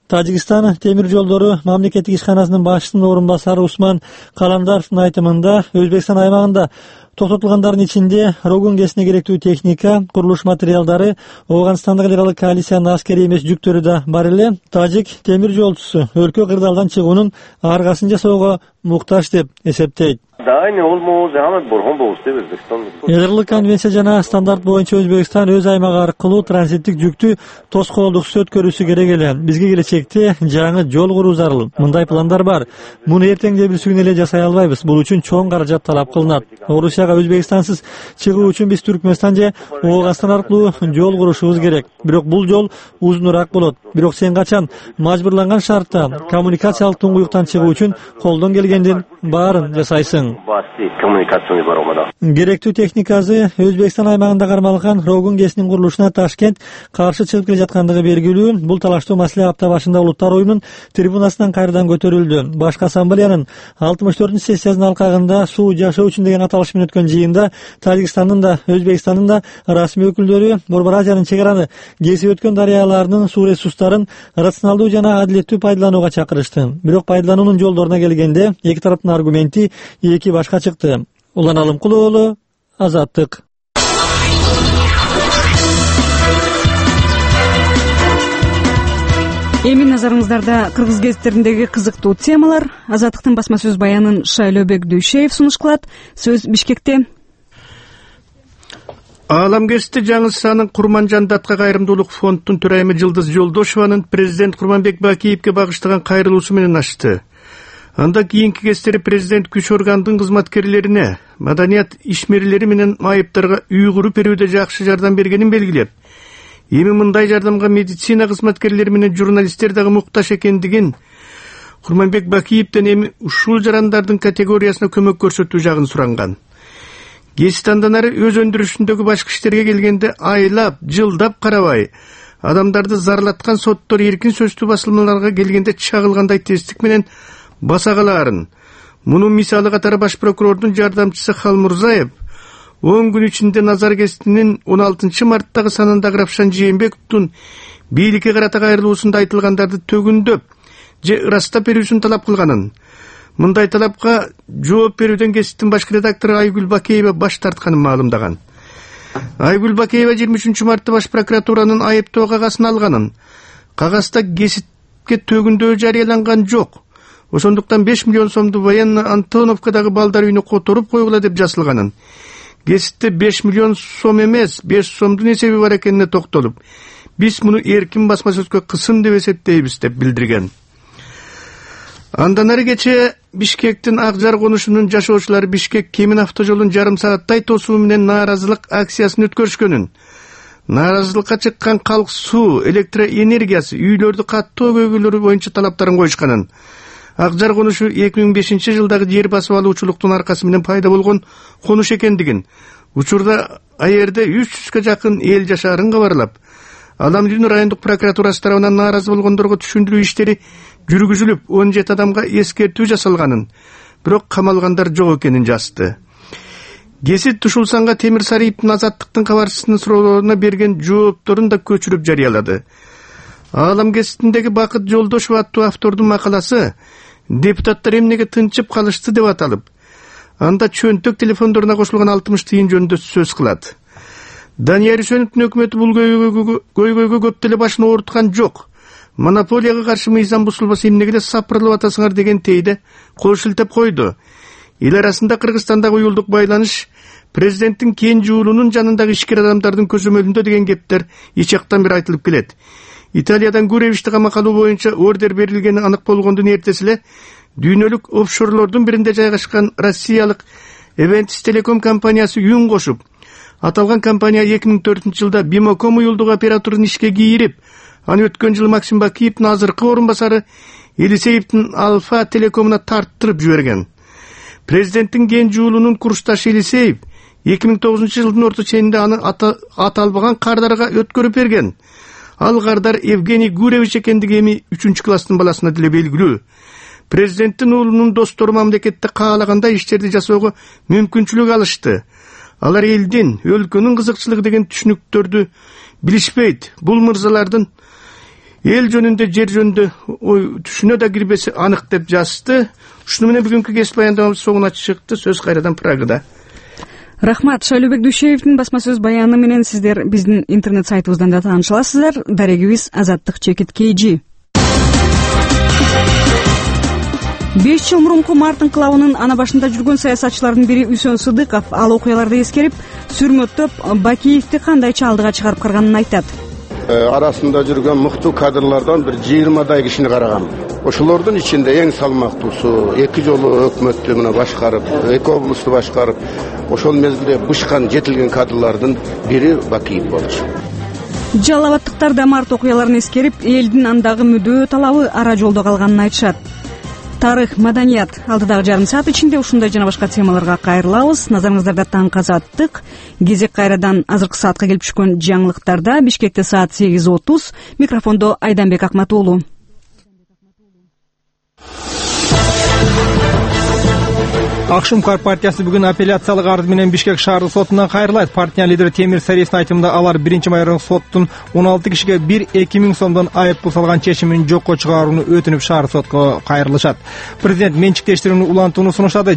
Тажикстан темир жолдору мамлекеттик ишканасынын башчысынын орун басары Усман Каламдаровдун айтымында Өзбекстан аймагында токтотулгандардын ичинде Рогун КЭСине керектүү техника, курулуш материалдары, Ооганстандык легалдык коалициянын аскери эмес жүктөрү да бар эле. Тажик темир жолчусу өлкө кырдаалдан чыгуунун аргасын жасоого муктаж деп эсептейт. Ядырлык конвенция жана стандарт боюнча Өзбекстан өз аймагы аркылуу транзиттик жүктү тоскоолдуксуз өткөрүүсү керек эле. Бизге келечекте жаңы жол куруу зарыл. Мындай пландар бар. Муну эртең же эртеси күнү эле жасай албайбыз. Бул үчүн чоң каражат талап кылынат. Орусияга Өзбекстансыз чыгуу үчүн биз Түркмөнстан же Ооганстан аркылуу жол курушубуз керек. Бирок бул жол узунураак болот. Бирок сен качан мажбурланган шартта коммуникациялык туңгуюктан чыгуу үчүн колдон келгендин баарын жасайсың. Керектүү техникасы Өзбекстан аймагында кармалган Рогун КЭСинин курулушуна Ташкент каршы чыгып келе жаткандыгы белгилүү. Бул талаштуу маселе апта башында Улуттар оюнун трибунасынан кайрадан көтөрүлдү. Башкы ассамблеянын 64-сессиясынын алкагында суу жашоо үчүн деген аталыш менен өткөн жыйында Тажикстандын да Өзбекстандын да расмий өкүлдөрү Борбор Азиянын чек араны кесип өткөн дарыяларынын суу ресурстарын рационалдуу жана адилеттүү пайдаланууга чакырышты. Бирок пайдалануунун жолдоруна келгенде эки тараптын аргументи эки башка чыкты. Улан Алымкулуу уулу, Азаттык. Эми назарыңыздарда кыргыз гезиттериндеги кызыктуу темалар. Азаттыктын басма сөз баянын Шайлообек Дүйшеев сунуш кылат. Сөз Бишкекте. Алам гезити жаңы санын Курманжан датка кайрымдуулук фондунун төрайымы Жылдыз Жолдошованын президент Курманбек Бакиевке багыштаган кайрылуусу менен ачты. Анда кийинки кездери президент күч органдын кызматкерлерине, маданият ишмерлери менен майыптарга үй куруп берүүдө жакшы жардам бергенин белгилеп, эми мындай жардамга медицина кызматкерлери менен журналисттер дагы муктаж экендигин, Курманбек Бакиевден эми ушул жарандардын категориясына көмөк көрсөтүү жагын суранган. Гезит андан ары өз өндүрүшүндөгү башкы иштерге келгенде айлап, жылдап карабай, адамдарды зарлаткан соттор эркин сөздүү басылмаларга келгенде чагылгандай тезтик менен баса калаарын. Мунун мисалы катары баш прокурордун жардамчысы Халмурзаев 10 күн ичинде Назар гезитинин 16 марттагы санындагы Равшан Жээнбековдун бийликке карата кайрылуусунда айтылгандарды төгүндөп же ырастап берүүсүн талап кылганын. Мындай талапка жооп берүүдөн гезиттин башкы редактору Айгүл Бакеева баш тартканын маалымдаган. Айгүл Бакеева 23 мартта баш прокуратуранын айыптоо кагасын алганын. Кагазда гезитке төгүндөө жарыяланган жок. Ошондуктан 5 миллион сомду военно Антоновкадагы балдар үйүнө которуп койгула деп жазылганын. Гезитте 5 миллион сом эмес, 5 сомдун эсеби бар экенине токтолуп, биз муну эркин басма сөзгө кысым деп эсептейбиз деп билдирген. Андан ары кечээ Бишкектин Акжар конушунун жашоочулары Бишкек Кемин автожолун жарым сааттай тосуу менен нааразылык акциясын өткөрүшкөнүн, нааразылыкка чыккан калк суу, электроэнергиясы, үйлөрдү каттоо көйгөйлөрү боюнча талаптарын коюшканын, Акжар конушу 2005 жылдагы жер басып алуучулуктун аркасы менен пайда болгон конуш экендигин, учурда аерде 300га жакын эл жашаарын кабарлап, Адамдын райондук прокуратурасы тарабынан нааразы болгондорго түшүндүрүү иштери жүргүзүлүп, 17 адамга эскертүү жасалганын, бирок камалгандар жок экенин жазды. Гезит ушул санга Темир Сариевдин Азаттыктын кабарчысынын суроолоруна берген жоопторун да көчүрүп жарыялады. Алам гезитиндеги Бакыт Жолдошов аттуу автордун макаласы депутаттар эмнеге тынчып калышты деп аталып, анда чөнтөк телефондоруна кошулган 60 тыйын жөнүндө сөз кылат. Данияр Үсөновдун өкмөтү бул көйгөйгө көп деле башын ооруткан жок. Монополияга каршы мыйзам бузулбаса эмнеге эле сапырылып атасыңар деген тейде кол шилтеп койду. Эл арасында Кыргызстандагы уюлдук байланыш президенттин кенже уулунун жанындагы ишкер адамдардын көзөмөлүндө деген кептер эч жактан бери айтылып келет. Италиядан Гуревичти камакалуу боюнча ордер берилгени анык болгондун эртеси эле дүйнөлүк офшорлордун биринде жайгашкан россиялык Eventis Telecom компаниясы үн кошуп, аталган компания 2004 жылда Бимоком уюлдук операторун ишке кийирип, аны өткөн жылы Максим Бакиевдин азыркы орун басары Елисеевдин Алфа Телекомуна тарттырып жиберген. Президенттин кенже уулунун курсташы Елисеев 2009 жылдын орто ченинде аны аталбаган кардарга өткөрүп берген. Ал кардар Евгений Гуревич экендиги эми 3-класстын баласына деле белгилүү. Президенттин уулунун достору мамлекетте каалагандай иштерди жасоого мүмкүнчүлүк алышты. Алар элдин, өлкөнүн кызыкчылыгы деген түшүнүктөрдү билишпейт. Бул мырзалардын эл жөнүндө жер жөнүндө түшүнө да кирбесе анык деп жазды. Ушуну менен бүгүнкү кесип баяндамабыз соңуна чыкты. Сөз кайрадан Прагада. Рахмат. Шайлообек Дүйшеевдин басма сөз баяны менен сиздер биздин интернет сайтыбыздан да тааныша аласыздар. Дарегибиз Азаттык чекит KG. 5 жыл мурунку март инкылабынын ана башында жүргөн саясатчылардын бири Үсөн Сыдыков ал окуяларды эскерип, сүрмөттөп Бакиевди кандайча алдыга чыгарып карганын айтат. Арасында жүргөн мыктуу кадрлардан бир 20дай кишини карагам. Ошолордун ичинде эң салмактуусу 2 жолу өкмөттү мына башкарып, 2 облусту башкарып, ошол мезгилде бышкан, жетилген кадрлардын бири Бакиев болчу. Жалал абадтыктар да март окуяларын эскерип, элдин андагы мүдөө талабы ара жолдо калганын айтышат. Тарых, маданият алдыдагы жарым саат ичинде ушундай жана башка темаларга кайрылабыз. Назарыңыздарда таңкы Азаттык. Кезек кайрадан азыркы саатка келип түшкөн жаңылыктарда. Бишкекте саат 8:30. Микрофондо Айданбек Акматуулу. Акшым партиясы бүгүн апелляциялык арыз менен Бишкек шаардык сотунан кайрылат. Партия лидери Темир Саревдин айтымында алар 1-майрдын соттун 16 кишиге 1-2 миң сомдон айыппул салган чечимин жокко чыгарууну өтүнүп шаар сотко кайрылышат. Президент менчиктештирүүнү улантууну сунуштады.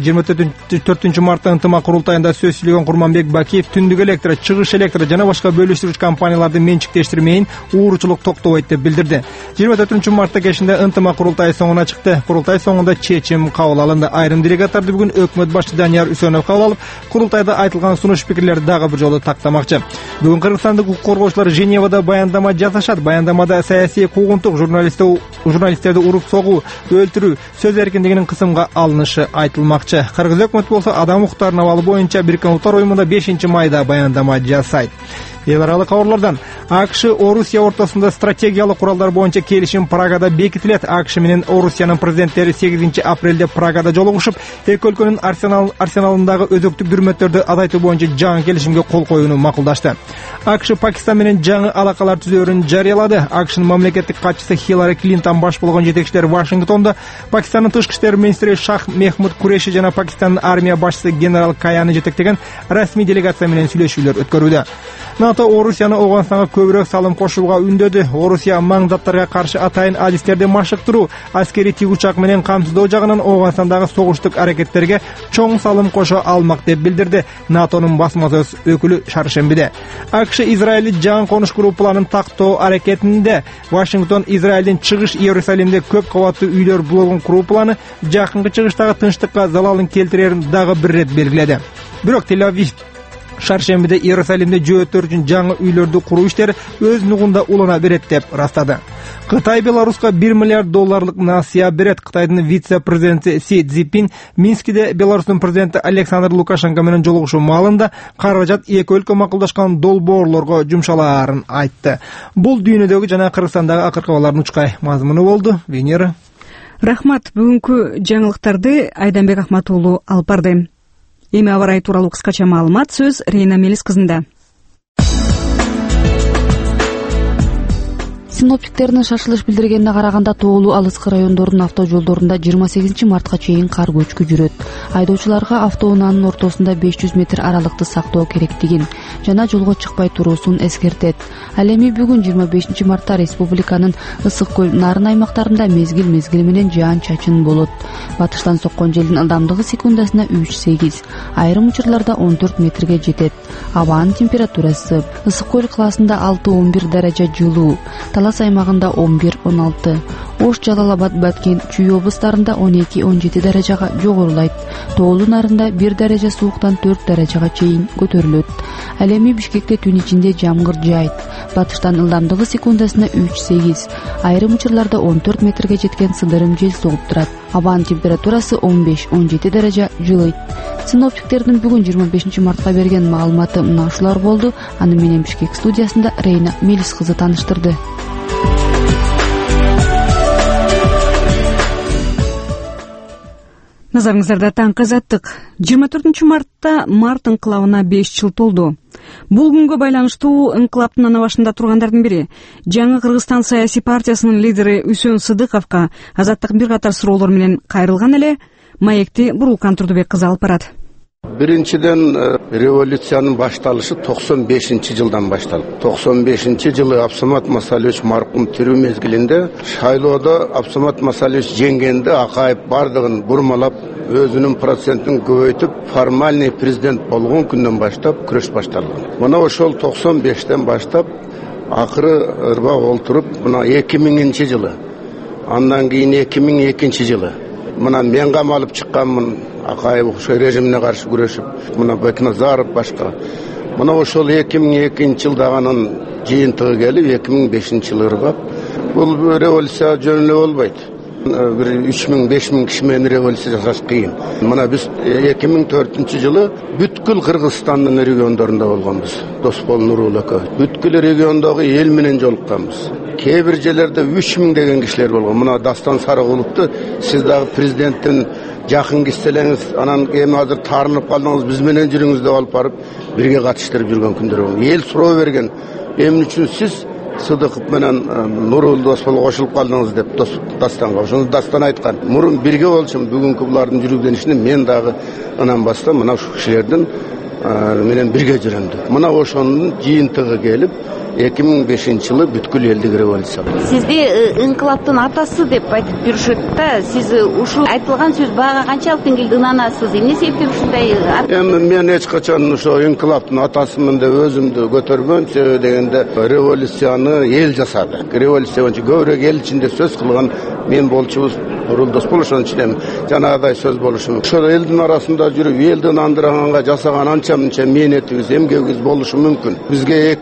24 мартта ынтымак курултайында сөз сүйлөгөн Курманбек Бакиев түндүк электр, чыгыш электр жана башка бөлүштүрүүчү компанияларды менчиктештирмейин ууручулук токтобойт деп билдирди. 24 мартта кечинде ынтымак курултай соңуна чыкты. Курултай соңунда чечим кабыл алынды. Айрым делегаттарды бүгүн өкмөт башчы Данияр Үсөнов кабыл алып, курултайда айтылган сунуш пикирлерди дагы бир жолу тактамакчы. Бүгүн Кыргызстандык укук коргоочулар Женевада баяндама жасашат. Баяндамада саясий куугунтук, журналисттерди уруп согуу, өлтүрүү, сөз эркиндигинин кысымга алынышы айтылмакчы. Кыргыз өкмөтү болсо адам укуктарынын абалы боюнча Бириккен Улуттар уюмунда 5-майда баяндама жасайт. Эл аралык кабарлардан АКШ Орусия ортосунда стратегиялык куралдар боюнча келишим Прагада бекитилет. АКШ менен Орусиянын президенттери 8-апрелде Прагада жолугушуп, эки өлкөнүн арсеналындагы өзөктүк дүрмөттөрдү азайтуу боюнча жаңы келишимге кол коюуну макулдашты. АКШ Пакистан менен жаңы алакалар түзөөрүн жарыялады. АКШнын мамлекеттик катчысы Хиллари Клинтон баш болгон жетекчилер Вашингтондо Пакистандын тышкы иштер министри Шах Мехмуд Куреши жана Пакистандын армия башчысы генерал Каяны жетектеген расмий делегация менен сүйлөшүүлөр өткөрүүдө. НАТО Орусияны Оганстанга көбүрөөк салым кошууга үндөдү. Орусия маң заттарга каршы атайын адистерди машыктыруу, аскери тигучак менен камсыздоо жагынан Оганстандагы согуштук аракеттерге чоң салым кошо алмак деп билдирди НАТОнун басма сөз өкүлү Шаршембиде. АКШ Израиль жаңы конуш куруу планын тактоо аракетинде. Вашингтон Израилдин чыгыш Иерусалимде көп кабаттуу үйлөр болгон куруу планы жакынкы чыгыштагы тынчтыкка залалын келтирерин дагы бир ирет белгиледи. Бирок Тель-Авив Шаршембиде Иерусалимде жөөттөр үчүн жаңы үйлөрдү куруу иштери өз нугунда улана берет деп ырастады. Кытай Беларуска $1 миллиард насыя берет. Кытайдын вице-президенти Си Цзиньпин Минскиде Беларустун президенти Александр Лукашенко менен жолугушуу маалында каражат эки өлкө макулдашкан долбоорлорго жумшалаарын айтты. Бул дүйнөдөгү жана Кыргызстандагы акыркы кабарлардын учкай мазмуну болду. Венера. Рахмат. Бүгүнкү жаңылыктарды Айданбек Акматуулу алып барды. Эми аба ырайы тууралуу кыскача маалымат. Сөз Рейна Мелис кызында. Синоптиктердин шашылыш билдиргенине караганда тоолуу алыскы райондордун автожолдорунда 28 мартка чейин кар көчкү жүрөт. Айдоочуларга автоунаанын ортосунда 500 метр аралыкты сактоо керектигин жана жолго чыкпай туруусун эскертет. Ал эми бүгүн 25 мартта республиканын Ысык көл, Нарын аймактарында мезгил менен жаан-чачын болот. Батыштан соккон желдин ылдамдыгы секундасына 3-8, айрым учурларда 14 метрге жетет. Абанын температурасы Ысык көл классында 6-11 даража жылуу, Талас аймагында 11-16, Ош, Жалал Абад, Баткен, Чүй облустарында 12-17 даражага жогорулайт. Тоолуу Нарында 1 даража сууктан 4 даражага чейин көтөрүлөт. Ал эми Бишкекте түн ичинде жамгыр жаайт. Батыштан ылдамдыгы секундасына 3-8, айрым учурларда 14 метрге жеткен сыдырым жел согуп турат. Абанын температурасы 15-17 даража жылыйт. Синоптиктердин бүгүн 25 мартка берген маалыматы мына ушулар болду. Аны менен Бишкек студиясында Рейна Мелис кызы тааныштырды. Назарыңыздарда таңкы Азаттык. 24 мартта март инкылабына 5 жыл толду. Бул күнгө байланыштуу инкылаптын ана башында тургандардын бири жаңы Кыргызстан саясий партиясынын лидери Үсөн Сыдыковго Азаттык бир катар суроолор менен кайрылган эле. Маекти Бурулкан Турдубек кызы алып барат. Биринчиден революциянын башталышы 95-жылдан башталды. 95-жылы Абсамат Масалевич маркум тирүү мезгилинде шайлоодо Абсамат Масалевич жеңгенде Акаев бардыгын бурмалап, өзүнүн процентин көбөйтүп, формальный президент болгон күндөн баштап күрөш башталган. Мына ошол 95-тен баштап акыры ырбак олтуруп, мына 2000-жылы, андан кийин 2002 жылы мына мен камалып чыкканмын. Акаев ошо режимине каршы күрөшүп, мына Бекназаров башка. Мына ошол 2002 жылдагынын жыйынтыгы келип 2005-жылы ыргап, бул революция жөн эле болбойт. Bir 3000-5000 kişi менен революция жасаш кыйын. Мына биз 2004-жылы бүткүл Кыргызстандын региондорунда болгонбуз. Доспол Нурулов экөө. Бүткүл региондогу эл менен жолукканбыз. Кээ бир жерлерде 3000 деген кишилер болгон. Мына Дастан Сарыгуловду сиз дагы президенттин жакын кишилериңиз, анан эми азыр таарынып калдыңыз, биз менен жүрүңүз деп алып барып, бирге катыштырып жүргөн күндөр болгон. Эл суроо берген, эмне үчүн сиз Сыдыков менен Нурул Доспол кошулуп калдыңыз деп Дастанга. Ошону Дастан айткан. Мурун бирге болчумун, бүгүнкү булардын жүргөнүшүнө мен дагы анан баштап мына ушул кишилердин менен бирге жүрөм деп. Мына ошонун жыйынтыгы келип 2005-жылы бүткүл элдик революция. Сизди инкылаптын атасы деп айтып жүрүшөт да, сиз ушул айтылган сөз бага канчалык деңгээлде ынанасыз? Эмне себептен ушундай? Эми мен эч качан ошо инкылаптын атасымын деп өзүмдү көтөрбөм, себеби дегенде революцияны эл жасады. Революция боюнча көбүрөөк эл ичинде сөз кылган мен болчубуз. Нурул Доспол ошон үчүн жанагыдай сөз болушу мүмкүн. Ошол элдин арасында жүрүп, элди ындандырганга жасаган анча-мынча мээнетибиз, эмгегибиз болушу мүмкүн. Бизге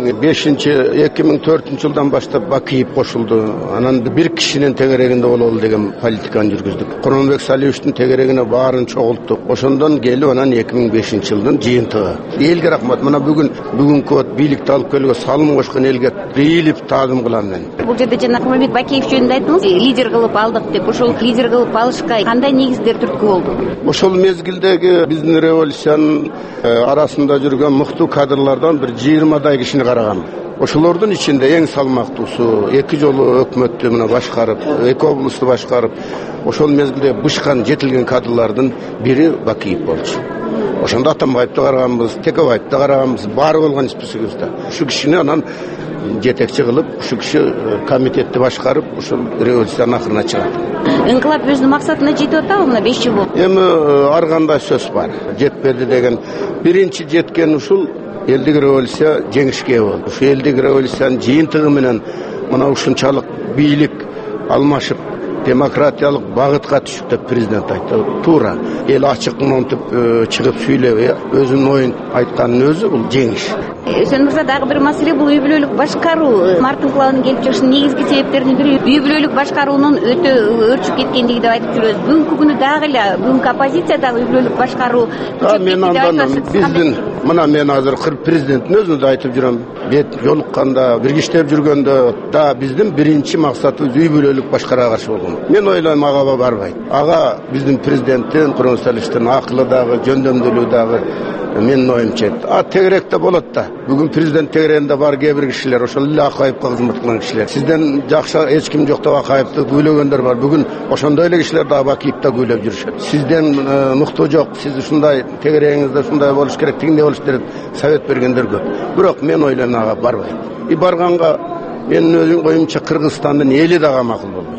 2004-жылдан баштап Бакиев кошулду. Анан бир кишинин тегерегинде бололу деген политиканы жүргүздүк. Курманбек Салиевичтин тегерегине баарын чогулттук. Ошондон келип анан 2005-жылдын жыйынтыгы. Элге рахмат. Мына бүгүнкү бийликти алып келүүгө салым кошкон элге бейилип таазым кылам мен. Бул жерде жана Курманбек Бакиев жөнүндө айттыңыз, лидер кылып алдык деп. Ошол лидер кылып алышка кандай негиздер түрткү болду? Ошол мезгилдеги биздин революциянын арасында жүргөн мыктуу кадрлардан бир 20дай кишини карагам. Ошолордун ичинде эң салмактуусу 2 жолу өкмөттү мына башкарып, 2 облусту башкарып, ошол мезгилде бышкан, жетилген кадрлардын бири Бакиев болчу. Ошондо Атамбаевди караганбыз, Текебаевди караганбыз, баары болгон списогибизде. Ушу кишини анан жетекчи кылып, ушу киши комитетти башкарып, ушул революциянын акырына чыгат. Инкылап өзүнүн максатына жетип атабы мына 5 жыл болду? Эми ар кандай сөз бар. Жетпеди деген. Биринчи жеткен ушул элдик революция жеңишке болду. Ушу элдик революциянын жыйынтыгы менен мына ушунчалык бийлик алмашып, демократиялык багытка түшүп деп президент айтты. Туура. Эл ачык монтип чыгып сүйлөп, өзүнүн оюн айткандын өзү бул жеңиш. Өсөн мырза, дагы бир маселе бул үй бүлөлүк башкаруу. Мартин Кылаанын келип чыгышынын негизги себептеринин бири үй бүлөлүк башкаруунун өтө өрчүп кеткендиги деп айтып жүрөбүз. Бүгүнкү күнү дагы эле бүгүнкү оппозиция дагы үй бүлөлүк башкаруу мен андан биздин мына мен азыр президенттин өзүнө айтып жүрөм. Бет жолукканда, биргиштеп жүргөндө да биздин биринчи максатыбыз үй бүлөлүк башкарууга каршы болгон. Мен ойлойм ага барбайт. Ага биздин президенттин Курманбек Салиевичтин акылы дагы, жөндөмдүүлүгү дагы менин оюмча. Тегеректе болот да. Бүгүн президент тегерегинде бар кээ бир кишилер, ошол эле Акаевка кызмат кылган кишилер. Сизден жакшы эч ким жок деп Акаевди күйлөгөндөр бар. Бүгүн ошондой эле кишилер дагы Бакиевди күйлөп жүрүшөт. Сизден мыктуу жок, сиз ушундай тегерегиңизде ушундай болуш керек, тигиндей болуш керек совет бергендер көп. Бирок мен ойлойм ага барбайт. Барганга менин өзүм оюмча Кыргызстандын эли дагы макул болбойт.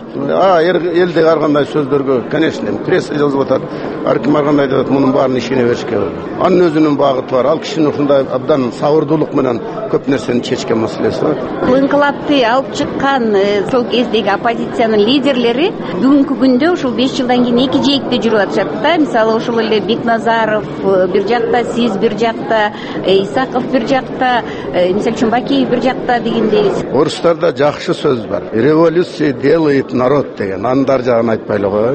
Элде ар кандай сөздөргө, конечно, пресса жазып атат. Ар ким ар кандай деп мунун баарын ишене беришке болот. Анын өзүнүн багыты бар. Ал кишинин ушундай абдан сабырдуулук менен көп нерсени чечкен маселеси бар. Инкылапты алып чыккан сол кездеги оппозициянын лидерлери бүгүнкү күндө ушул 5 жылдан кийин эки жээкте жүрүп атышат да. Мисалы ошол эле Бекназаров бир жакта, сиз бир жакта, Исаков бир жакта, мисалы үчүн Бакиев бир жакта дегендей. Орустарда жакшы сөз бар. Революция делает народ деген. Андар жагын айтпай эле коеюн.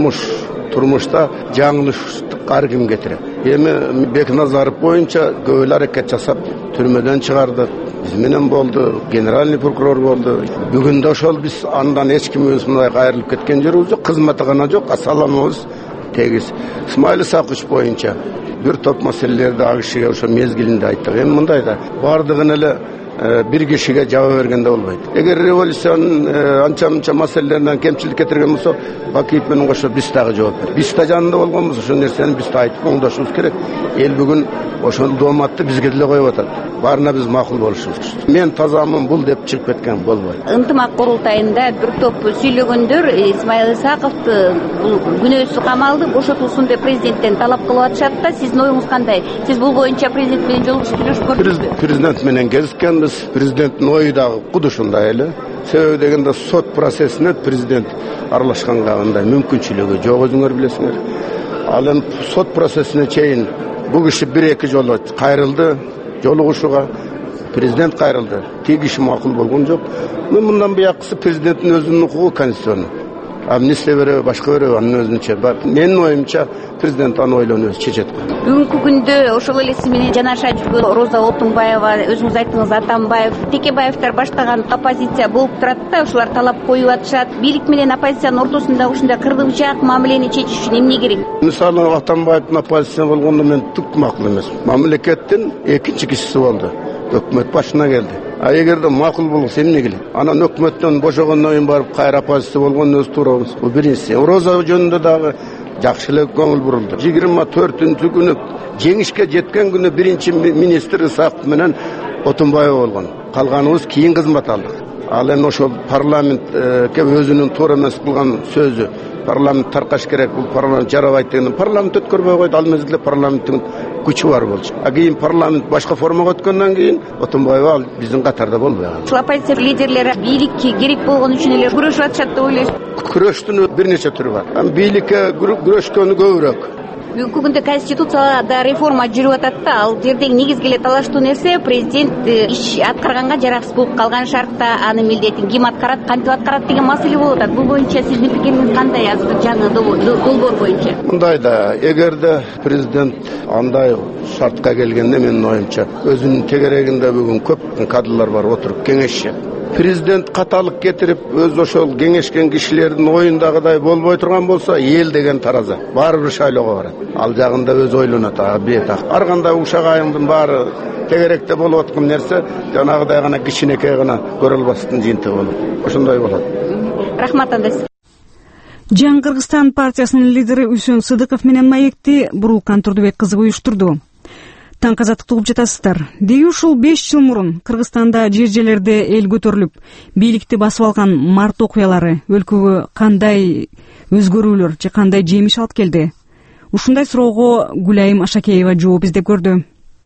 Турмушта жаңылыштык ар ким кетирет. Эми Бекназаров боюнча көп эле аракет жасап түрмөдөн чыгарды. Биз менен болду, генеральный прокурор болду. Бүгүн да ошол биз андан эч кимибиз мындай кайрылып кеткен жерибиз жок, кызматы гана жок, саламыбыз тегиз. Исмаил Исакович боюнча бир топ маселелерди ал кишиге ошо мезгилинде айттык. Эми мындай да бардыгын эле bir kişiye cevap vergende olmaydı. Eğer revolüsyon ança meselelerinden kemçilik getirgen olsa Bakiyip menin koşu biz tağı cevap ver. Biz tacanında olmamız şu nerseni biz taytıp oңdaşımız керек. El bugün oşun doğmattı bizge dile koyup atadı. Barına biz makul boluşumuz. Men tazamın bul dep çıkıp ketken bolбойт. Ынтымак курултайында bir топ сүйлөгөндөр Исмаил Исаковду бул күнөөсү камалды, бошотулсун деп президенттен талап кылып атышат да. Сиздин оюңуз кандай? Сиз бул боюнча президент менен жолугушуп көрдүңүзбү? Президент менен кезишкенбиz. Президенттин ою дагы кудушундай эле. Себеби дегенде сот процессине президент аралашканга андай мүмкүнчүлүгү жок, өзүңөр билесиңер. Ал эми сот процессине чейин бул киши 1-2 жолу кайрылды жолугушууга. Президент кайрылды. Тиги киши макул болгон жок. Мындан буякысы президенттин өзүнүн укугу конституционный. Амнистия береби, башка береби, анын өзүнчө. Менин оюмча президент аны ойлонуп өзү чечет. Бүгүнкү күндө ошол эле сиз менен жанаша жүргөн Роза Отунбаева, өзүңүз айттыңыз Атамбаев, Текебаевдер баштаган оппозиция болуп турат да, ошолар талап коюп атышат. Бийлик менен оппозициянын ортосунда ушундай кырдымчаак мамилени чечиш үчүн эмне керек? Мисалы Атамбаевдин оппозиция болгондо мен түк макул эмес. Мамлекеттин экинчи кишиси болду. Өкмөт башына келди. А эгерде макул болсо эмне келет? Анан өкмөттөн бошогондон кийин барып кайра оппозиция болгон өзү туура болсо. Бул биринчиси. Роза жөнүндө дагы жакшы эле көңүл бурулду. 24-күнү жеңишке жеткен күнү биринчи министр Исаков менен Отунбаева болгон. Калганыбыз кийин кызмат алдык. Ал эми ошол парламентке өзүнүн туура эмес кылган сөзү парламент таркаш керек, бул парламент жарабайт деген парламент өткөрбөй койду. Ал мезгилде парламенттин күчү бар болчу. А кийин парламент башка формага өткөндөн кийин Отунбаева ал биздин катарда болбой калды. Оппозиция лидерлери бийликке керек болгон үчүн эле күрөшүп атышат деп ойлойсуз? Күрөштүн бир нече түрү бар. Бийликке күрөшкөнү көбүрөөк. Бүгүнкү күндө конституцияда реформа жүрүп атат да, ал жердеги негизги эле талаштуу нерсе президент иш аткарганга жараксыз болуп калган шартта аны милдетин ким аткарат, кантип аткарат деген маселе болуп атат. Бул боюнча сиздин пикириңиз кандай азыр жаңы долбоор боюнча? Мындай да, эгерде президент андай шартка келгенде менин оюмча өзүнүн тегерегинде бүгүн көп кадрлар бар отуруп кеңешишет. Президент каталык кетирип, өз ошол кеңешкен кишилердин оюндагыдай болбой турган болсо, эл деген тараза баары бир шайлоого барат. Ал жагында өз ойлонот, бетак. Ар кандай ушак айымдын баары тегеректе болуп аткан нерсе, жанагыдай гана кичинекей гана көрө албастын жыйынтыгы болот. Ошондой болот. Рахмат андайсы. Жаңы Кыргызстан партиясынын лидери Үсөн Сыдыков менен маекти Бурулкан Турдубек кызы уюштурду. Таң казаттыкты угуп жатасыздар. Деги ушул 5 жыл мурун Кыргызстанда жер-жерлерде эл көтөрүлүп, бийликти басып алган март окуялары өлкөгө кандай өзгөрүүлөр же кандай жемиш алып келди? Ушундай суроого Гүлайым Ашакеева жооп издеп көрдү.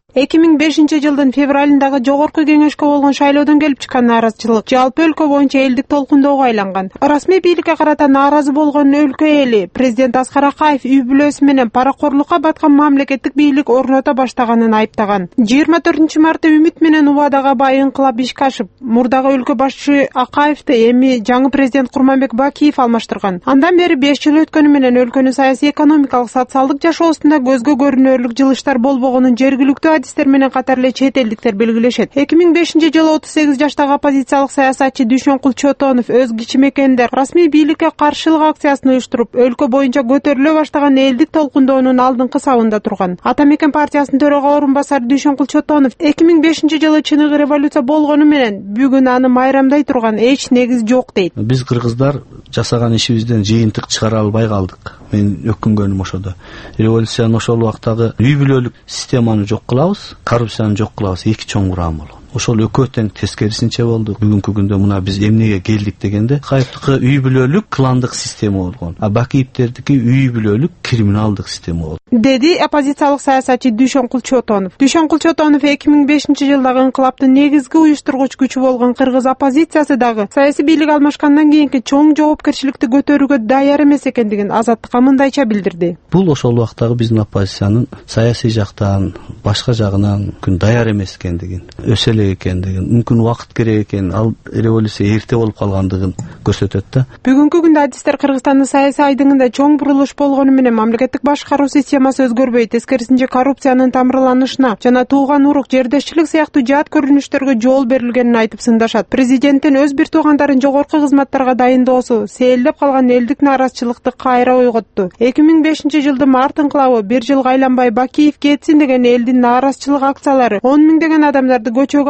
2005-жылдын февралындагы жогорку кеңешке болгон шайлоодон келип чыккан нааразычылык жалпы өлкө боюнча элдик толкундоого айланган. Расмий бийликке карата нааразы болгон өлкө эли президент Аскар Акаев үй бүлөсү менен паракорлукка баткан мамлекеттик бийлик орното баштаганын айыптаган. 24-мартта үмүт менен убадага бай Инкылап ишке ашып, мурдагы өлкө башчы Акаевди эми жаңы президент Курманбек Бакиев алмаштырган. Андан бери 5 жыл өткөнү менен өлкөнүн саясий, экономикалык, социалдык жашоосунда көзгө көрүнөрлүк жылыштар болбогонун жергиликтүү адистер менен катар эле чет элдиктер белгилешет. 2005-жылы 38 жаштагы оппозициялык саясатчы Дүйшөн Кулчотонов өз кичимекендер расмий бийликке каршылык акциясын уюштуруп, өлкө боюнча көтөрүлө баштаган элдик толкундоонун алдыңкы сабында турган. Атамекен партиясынын төрага орун басары Дүйшөн Кулчотонов 2005-жылы чыныгы революция болгону менен бүгүн аны майрамдай турган эч негиз жок дейт. Биз кыргыздар жасаган ишибизден жыйынтык чыгара албай калдык. Мен өкүнгөнүм ошодо. Революцияны ошол убактагы үй бүлөлүк системаны жок кылабыз, коррупцияны жок кылабыз, эки чоң курам болгон. Ошол экөө тең тескерисинче болду. Бүгүнкү күндө мына биз эмнеге келдик дегенде, Кайыптыкы үй бүлөлүк кландык система болгон. А Бакиевдердики үй бүлөлүк криминалдык система болду. Деди оппозициялык саясатчы Дүйшөн Кулчотонов. Дүйшөн Кулчотонов 2005-жылдагы инкылаптын негизги уюштургуч күчү болгон кыргыз оппозициясы дагы саясий бийлик алмашкандан кийинки чоң жоопкерчиликти көтөрүүгө даяр эмес экендигин Азаттыкка мындайча билдирди. Бул ошол убактагы биздин оппозициянын саясий жактан, башка жагынан күн даяр эмес экендигин, өсө элек экендигин, мүмкүн убакыт керек экен, ал революция эрте болуп калгандыгын көрсөтөт да. Бүгүнкү күндө адистер Кыргызстандын саясий айдыңында чоң бурулуш болгону менен мамлекеттик башкаруу системасы өзгөрбөйт, тескерисинче коррупциянын тамырланышына жана тууган урук, жердешчилик сыяктуу жаат көрүнүштөргө жол берилгенин айтып сындашат. Президенттин өз бир туугандарын жогорку кызматтарга дайындоосу сейилдеп калган элдик нааразычылыкты кайра ойготту. 2005-жылдын март инкылабы 1 жылга айланбай Бакиев кетсин деген элдин нааразычылык акциялары 10 миңдеген адамдарды көчөгө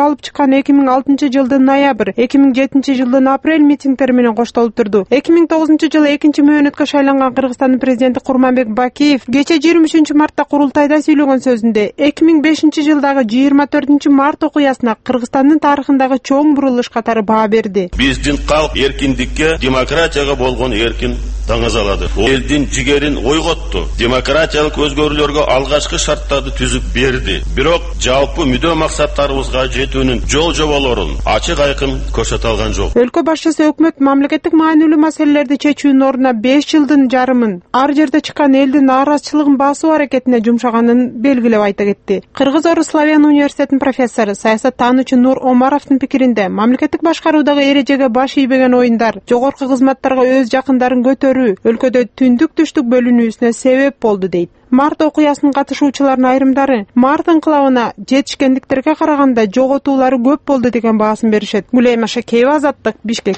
алып чыккан 2006-жылдын ноябрь, 2007-жылдын апрель митингдери менен коштолуп турду. 2009-жылы экинчи мөөнөткө шайланган Кыргызстандын президенти Курманбек Бакиев кече 23 мартта курултайда сүйлөгөн сөзүндө 2005-жылдагы 24 март окуясына Кыргызстандын тарыхындагы чоң бурулуш катары баа берди. Биздин калк эркиндикке, демократияга болгон эркин таңазалады. Элдин жигерин ойготту. Демократиялык өзгөрүүлөргө алгачкы шарттарды түзүп берди. Бирок жалпы мүдө максаттарыбызга жетүүнүн жол жоболорун ачык айкын көрсөтө алган жок. Өлкө башчысы өкмөт мамлекеттик маанилүү маселелерди чечүүнүн ордуна 5 жылдын жарымын ар жерде чыккан элдин нааразычылыгын басуу аракетине жумшаганын белгилеп айта кетти. Кыргыз-Орус славян университетинин профессору, саясаттануучу Нур Омаровдун пикиринде, мамлекеттик башкаруудагы эрежеге баш ийбеген оюндар, жогорку кызматтарга өз жакындарын өлкөдө түндүк-түштүк бөлүнүүсүнө себеп болду дейт. Март окуясынын катышуучуларынын айрымдары март инкылабына жетишкендиктерге караганда жоготуулары көп болду деген баасын беришет. Гулейма Шакеева, Азаттык, Бишкек.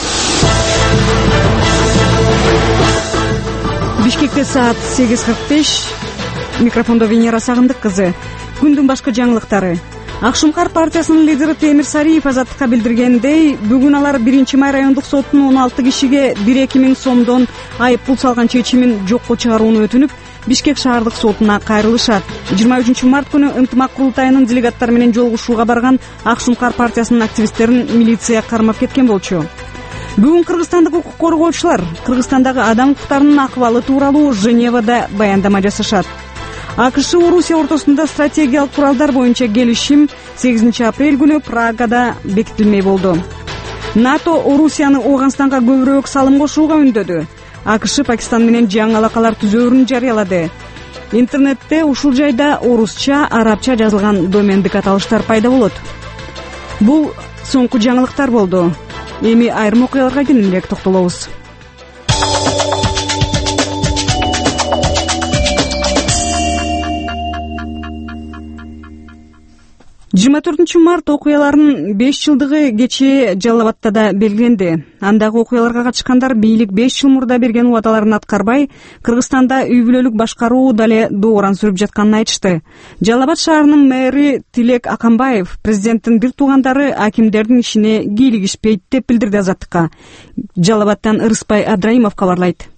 Бишкекте саат 8:45. Микрофондо Венера Сагындык кызы. Күндүн башкы жаңылыктары. Акшумкар партиясынын лидери Темир Сариев Азаттыкка билдиргендей, бүгүн алар 1-май райондук соттун 16 кишиге 1-2 миң сомдон айыппул салган чечимин жокко чыгарууну өтүнүп, Бишкек шаардык сотуна кайрылышат. 23 март күнү ынтымак курултайынын делегаттары менен жолугушууга барган Акшумкар партиясынын активисттерин милиция кармап кеткен болчу. Бүгүн кыргызстандык укук коргоочулар Кыргызстандагы адам укуктарынын акыбалы тууралуу Женевада баяндама жасашат. АКШ Орусия ортосунда стратегиялык куралдар боюнча келишим 8 апрель күнү Прагада бекитилмей болду. НАТО Орусияны Ооганстанга көбүрөөк салым кошууга үндөдү. АКШ Пакистан менен жаңы алакалар түзөөрүн жарыялады. Интернетте ушул жайда орусча, арабча жазылган домендик аталыштар пайда болот. Бул соңку жаңылыктар болду. Эми айрым окуяларга кененирээк токтолобуз. 24 март окуяларынын 5 жылдыгы кечээ Жалал Абадта да белгиленди. Андагы окуяларга катышкандар бийлик 5 жыл мурда берген убадаларын аткарбай, Кыргызстанда үй бүлөлүк башкаруу дале дооран сүрүп жатканын айтышты. Жалал Абад шаарынын мэри Тилек Акамбаев президенттин бир туугандары акимдердин ишине кийлигишпейт деп билдирди Азаттыкка. Жалал Абадтан Ырыспай Адраимов кабарлайт.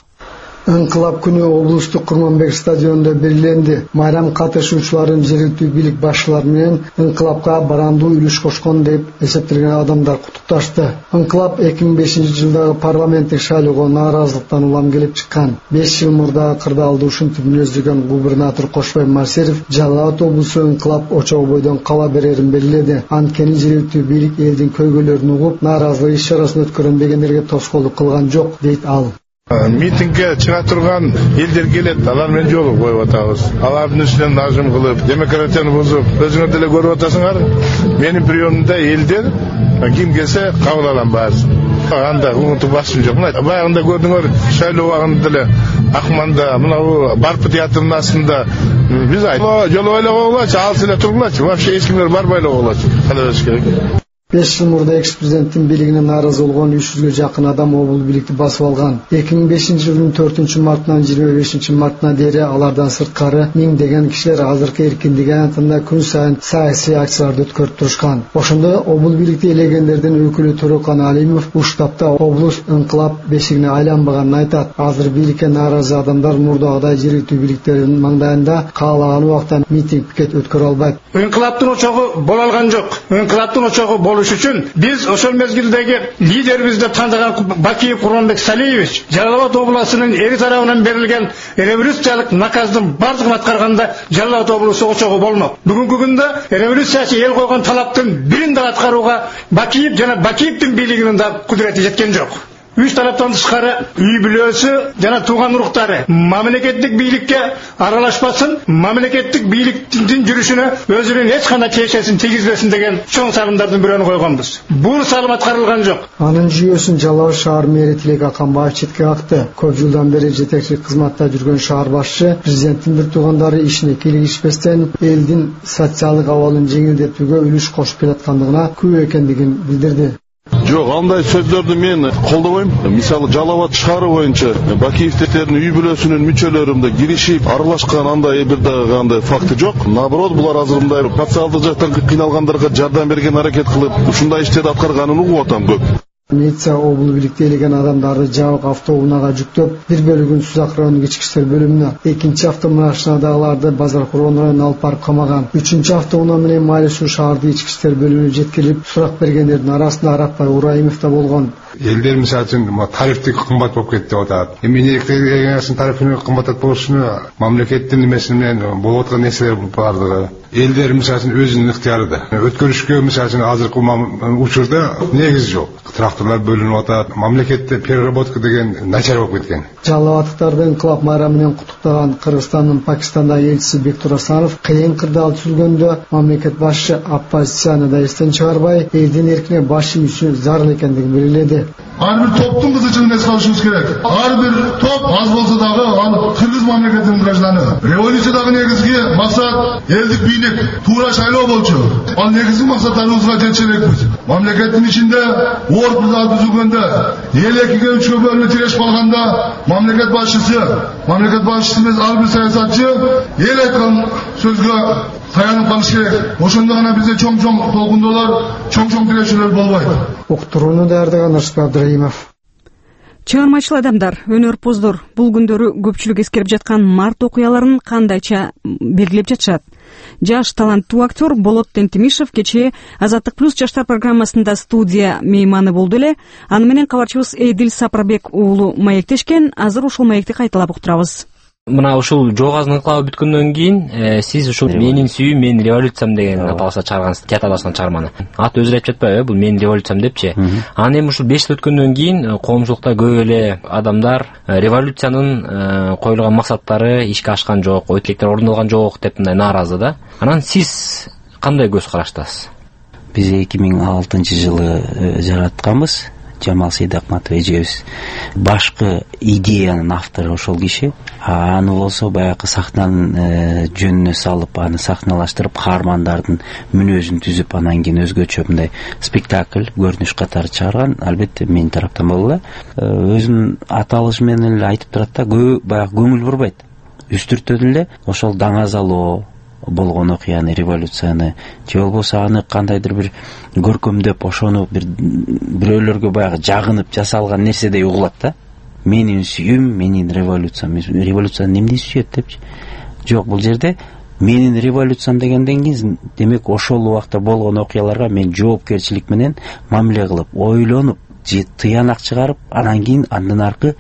Инкылап күнү облустук Курманбек стадионунда белгиленди. Майрам катышуучулардын жергиликтүү бийлик башчылары менен инкылапка барандуу үлүш кошкон деп эсептелген адамдар куттукташты. Инкылап 2005-жылдагы парламенттик шайлоого нааразылыктан улам келип чыккан. 5 жыл мурда кырдаалды ушинтип мүнөздөгөн губернатор Кошбай Марсеров Жалал Абад облусу инкылап очогу бойдон кала берерин белгиледи. Анткени жергиликтүү бийлик элдин көйгөйлөрүн угуп, нааразылык иш-чарасын өткөрүнбегендерге тоскоолдук кылган жок, дейт ал. Митингге чыга турган элдер келет, алар менен жолугуп коюп атабыз. Алардын ичинен нажым кылып, демократияны бузуп, өзүңөр деле көрүп атасыңар. Менин приемумда элдер ким келсе кабыл алам баарысын. Анда умунтуп басым жок. Баягында көрдүңөр, шайлоо убагында деле Акманда, мына Барпы театрынын астында биз айттык, жол ойлогула, алыс эле тургулачы, вообще эч кимдер барбай эле койгулачы. Кандай болуш керек? 5 жыл мурда экс-президенттин бийлигине нааразы болгон 300ге жакын адам обул бийликти басып алган. 2005-жылдын 4-мартынан 25-мартына дейин алардан сырткары миңдеген кишилер азыркы эркиндиги аянтында күн сайын саясий акцияларды өткөрүп турушкан. Ошондо обул бийликти элегендердин өкүлү Төрөкан Алимов уштапта облус инкылап бешигине айланбаганын айтат. Азыр бийликке нааразы адамдар мурдагыдай жергиликтүү бийликтердин маңдайында каалаган убакта митинг пикет өткөрө албайт. Инкылаптын очогу боло алган жок. Инкылаптын очогу үчүн биз ошол мезгилдеги лидерибизди тандаган Бакиев Курманбек Салиевич Жалал Абад облусунун эри тарабынан берилген революциялык наказдын бардыгын аткарганда Жалал Абад облусу очогу болмок. Бүгүнкү күндө революциячы эл койгон талаптын бирин да аткарууга Бакиев жана Бакиевдин бийлигинин да кудурети жеткен жок. Үч тараптан тышкары үй бүлөсү жана тууган уруктары мамлекеттик бийликке аралашпасын, мамлекеттик бийликтин жүрүшүнө өзүнүн эч кандай тиешесин тийгизбесин деген чоң салымдардын бирөөнү койгонбуз. Бул салым аткарылган жок. Анын жүйөсүн Жалал Абад шаар мэри Тилек Акамбаев четке какты. Көп жылдан бери жетекчилик кызматта жүргөн шаар башчы президенттин бир туугандары ишине кийлигишпестен элдин социалдык абалын жеңилдетүүгө үлүш кошуп келаткандыгына күбө экендигин билдирди. Жок, андай сөздөрдү мен колдобойм. Мисалы жалават чыгаруу боюнча Бакиевтердин үй бүлөсүнүн мүчөлөрүндө киришип аралашкан андай бир дагы андай факты жок. Наоборот, булар азыр мындай социалдык жактан кыйналгандарга жардам берген аракет кылып, ушундай иштерди аткарганын угуп атам көп. Милиция облу бийликтелеген адамдарды жабык автоунаага жүктөп, бир бөлүгүн Сузак районунун ички иштер бөлүмүнө, экинчи автомашинадагыларды Базаркулон районуна алып барып камаган. Үчүнчү автоунаа менен Малишуу шаардык ички иштер бөлүмүнө жеткирип, сурак бергендердин арасында Арапбай Ураимов да болгон. Элдер мисалы үчүн тарифтик кымбат болуп кетти деп атат. Эми энергия тарифинин кымбат болушуну мамлекеттин немеси менен болуп аткан нерселер бардыгы. Элдер мисалы үчүн өзүнүн ыктыярыда. Өткөрүшкө мисалы үчүн азыркы учурда негиз жок. Тракторлар бөлүнүп атат. Мамлекетте переработка деген начар болуп кеткен. Жалаваттарды инкылап майрамы менен куттуктаган Кыргызстандын Пакистандагы элчиси Бектур Асанов кыйын кырдаал түзүлгөндө мамлекет башчы оппозицияны да эстен чыгарбай, элдин эркине баш ийүүсү зарыл экендигин белгиледи. Ар бир топтун кызычылыгын эске алышыбыз керек. Ар бир топ аз болсо дагы ал Кыргыз мамлекетинин гражданы. Революциядагы негизги максат элдик бийлик, туура шайлоо болчу. Ал негизги максаттарыбызга жетише элекпиз. Мамлекеттин ичинде оор кырдаал түзүлгөндө, эл экиге үчкө бөлүнүп тирешип калганда, мамлекет башчысы эмес ар бир саясатчы эл айткан сөзгө таянып калыш керек. Ошондо гана бизде чоң-чоң толкундоолор, чоң-чоң тирешүүлөр болбойт. Уктурууну даярдаган Аршпай Абдыраимов. Чыгармачыл адамдар, өнөрпоздор бул күндөрү көпчүлүк эскерип жаткан март окуяларын кандайча белгилеп жатышат? Жаш таланттуу актер Болот Тентимишев кечээ Азаттык плюс жаштар программасында студия мейманы болду эле. Аны менен кабарчыбыз Эдил Сапарбек уулу маектешкен. Азыр ушул маекти кайталап уктурабыз. Мына ушул Жоғаздын ыкылабы бүткөндөн кийин сиз ушул менин сүйүүм, менин революциям деген аталышта чыгаргансыз, театр баскан чыгарманы. Аты өзү айтып жатпайбы, бул менин революциям депчи. Анан эми ушул 5 жыл өткөндөн кийин коомчулукта көп эле адамдар революциянын коюлган максаттары ишке ашкан жок, ой тилектер орундалган жок деп мындай нааразы да. Анан сиз кандай көз караштасыз? Биз 2006-жылы жаратканбыз. Жамал Сейдакматов эжебиз башкы идеянын автору ошол киши. Аны болсо баягы сахнанын жөнүнө салып, аны сахналаштырып, каармандардын мүнөзүн түзүп, анан кийин өзгөчө мындай спектакль, көрүнүш катары чыгарган. Албетте менин тараптан болду. Өзүнүн аталышы менен эле айтып турат да, баягы көңүл бурбайт. Үстүртөдөн эле ошол даңазалоо болгон окуяны, революцияны, же болбосо аны кандайдыр бир көркөмдөп, ошону бирөөлөргө баягы жагынып жасалган нерседей угулат да. Менин сүйүүм, менин революциям, революцияны эмне сүйөт депчи. Жок, бул жерде менин революциям дегенден кийин, демек ошол убакта болгон окуяларга мен жоопкерчилик менен мамиле кылып, ойлонуп, же тыянак чыгарып, анан кийин андан аркы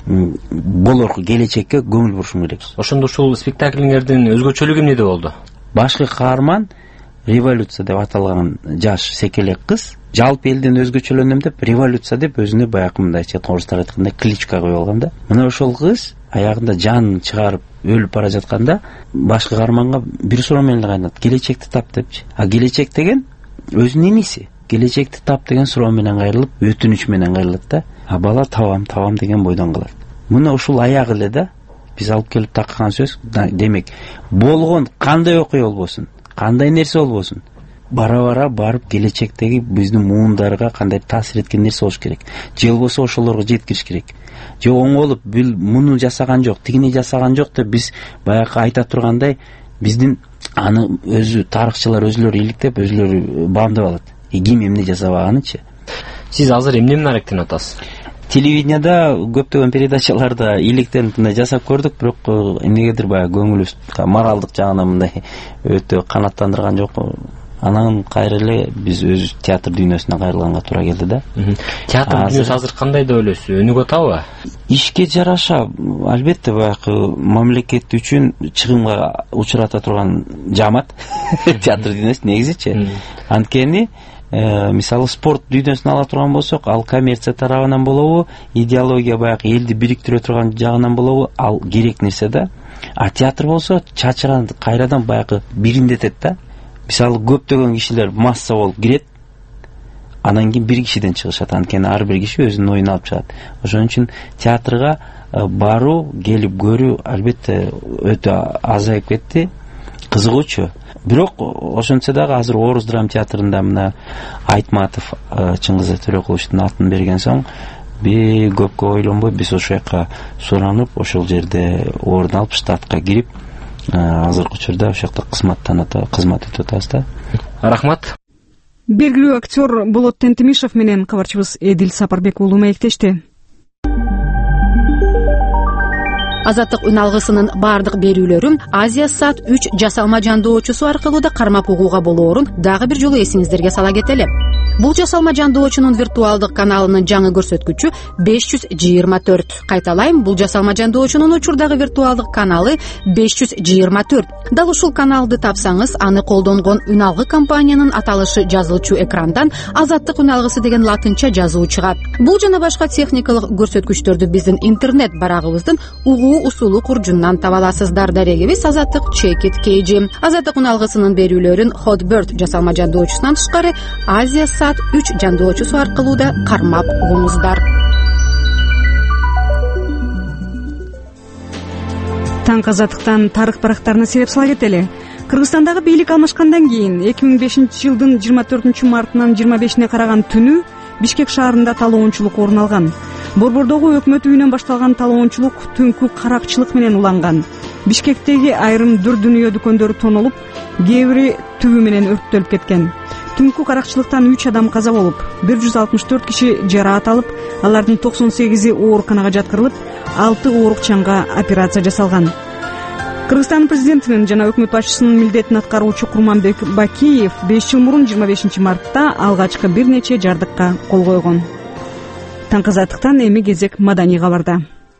болорку келечекке көңүл бурушум керек. Ошондо ушул спектаклиңердин өзгөчөлүгү эмнеде болду? Башкы каарман революция деп аталган жаш секелек кыз, жалпы элден өзгөчөлөнөм деп революция деп өзүнө баягы мындайча орустар айткандай кличка коюп алган да. Мына ошол кыз аягында жанын чыгарып өлүп бара жатканда башкы каарманга бир суроо менен кайнат: келечекти тап депчи. А келечек деген өзүнүн иниси. Келечекти тап деген суроо менен кайрылып, өтүнүч менен кайрылат да. А бала табам деген бойдон калат. Мына ушул аяк эле да биз алып келип таккан сөз. Демек болгон кандай окуя болбосун, кандай нерсе болбосун, бара барып келечектеги биздин муундарга кандай таасир эткен нерсе болуш керек. Же болбосо ошолорго жеткириш керек. Же оңолуп муну жасаган жок, тигини жасаган жок деп биз баягы айта тургандай, биздин аны өзү тарыхчылар өзүлөрү иликтеп, өзүлөрү баамдап алат. Ким эмне жасабаганычы. Сиз азыр эмне менен аракеттенип атасыз? Телевиденияда көптөгөн передачаларда иликтенип мындай жасап көрдүк, бирок эмнегедир баягы көңүлүбүз моралдык жагынан мындай өтө канааттандырган жок. Анан кайра эле биз өз театр дүйнөсүнө кайрылганга туура келди да. Театр дүйнөсү азыр кандай деп ойлойсуз? Өнүгүп атабы? Ишке жараша албетте баягы мамлекет үчүн чыгымга учурата турган жамаат театр дүйнөсү негизичи. Анткени мисалы спорт дүйнөсүн ала турган болсок, ал коммерция тарабынан болобу, идеология баягы элди бириктире турган жагынан болобу, ал керек нерсе да. А театр болсо чачыран кайрадан баягы бириндетет да. Мисалы көптөгөн кишилер масса болуп кирет, анан кийин бир кишиден чыгышат, анткени ар бир киши өзүнүн оюн алып чыгат. Ошон үчүн театрга баруу, келип көрүү албетте өтө азайып кетти. Кызыгуучу. бирок ошентсе дагы азыр Орус драма театрында мына Айтматов Чыңгыз Төрөкуловичтун атын берген соң көпкө ойлонбой биз ошол жака суранып ошол жерде орун алып штатка кирип азыркы учурда ошол жакта кызмат өтүп атабыз да. Рахмат. Белгилүү актер Болот Тентимишев менен кабарчыбыз Эдил Сапарбек уулу маектешти. Азаттык үн алгысынын бардык берүүлөрүн Азия Сат 3 жасалма жандоочусу аркылуу да кармап угууга болоорун дагы бир жолу эсиңиздерге сала кетели. Бул жасалма жандоочунун виртуалдык каналынын жаңы көрсөткүчү 524. Кайталайм, бул жасалма жандоочунун учурдагы виртуалдык каналы 524. Дал ушул каналды тапсаңыз, аны колдонгон үн алгы компаниянын аталышы жазылчу экрандан Азаттык үн алгысы деген латынча жазуу чыгат. Бул жана башка техникалык көрсөткүчтөрдү биздин интернет барагыбыздын угуу усулу куржундан таба аласыздар. Дарегибиз Азаттык Check It KG. Азаттык үн алгысынын берүүлөрүн Hotbird жасалма жандоочусунан тышкары Азия Сат 3 жандоочусу аркылуу да кармап угуңуздар. Таң Азаттыктан тарых барактарына сереп сала кетели. Кыргызстандагы бийлик алмашкандан кийин 2005-жылдын 24-мартынан 25-ине караган түнү Бишкек шаарында талоончулук орун алган. Борбордогу өкмөт үйүнөн башталган талоончулук түнкү каракчылык менен уланган. Бишкектеги айрым дүр дүнүйө дүкөндөрү тонолуп, кээ бири түбү менен өрттөлүп кеткен. Түнкү каракчылыктан 3 адам каза болуп, 164 киши жараат алып, алардын 98-и ооруканага жаткырылып, 6 оорукчанга операция жасалган. Кыргызстан президентинин жана өкмөт башчысынын милдетин аткаруучу Курманбек Бакиев 5 жыл мурун 25-мартта алгачкы бир нече жардыкка кол койгон. Таң Азаттыктан эми кезек маданий кабарда.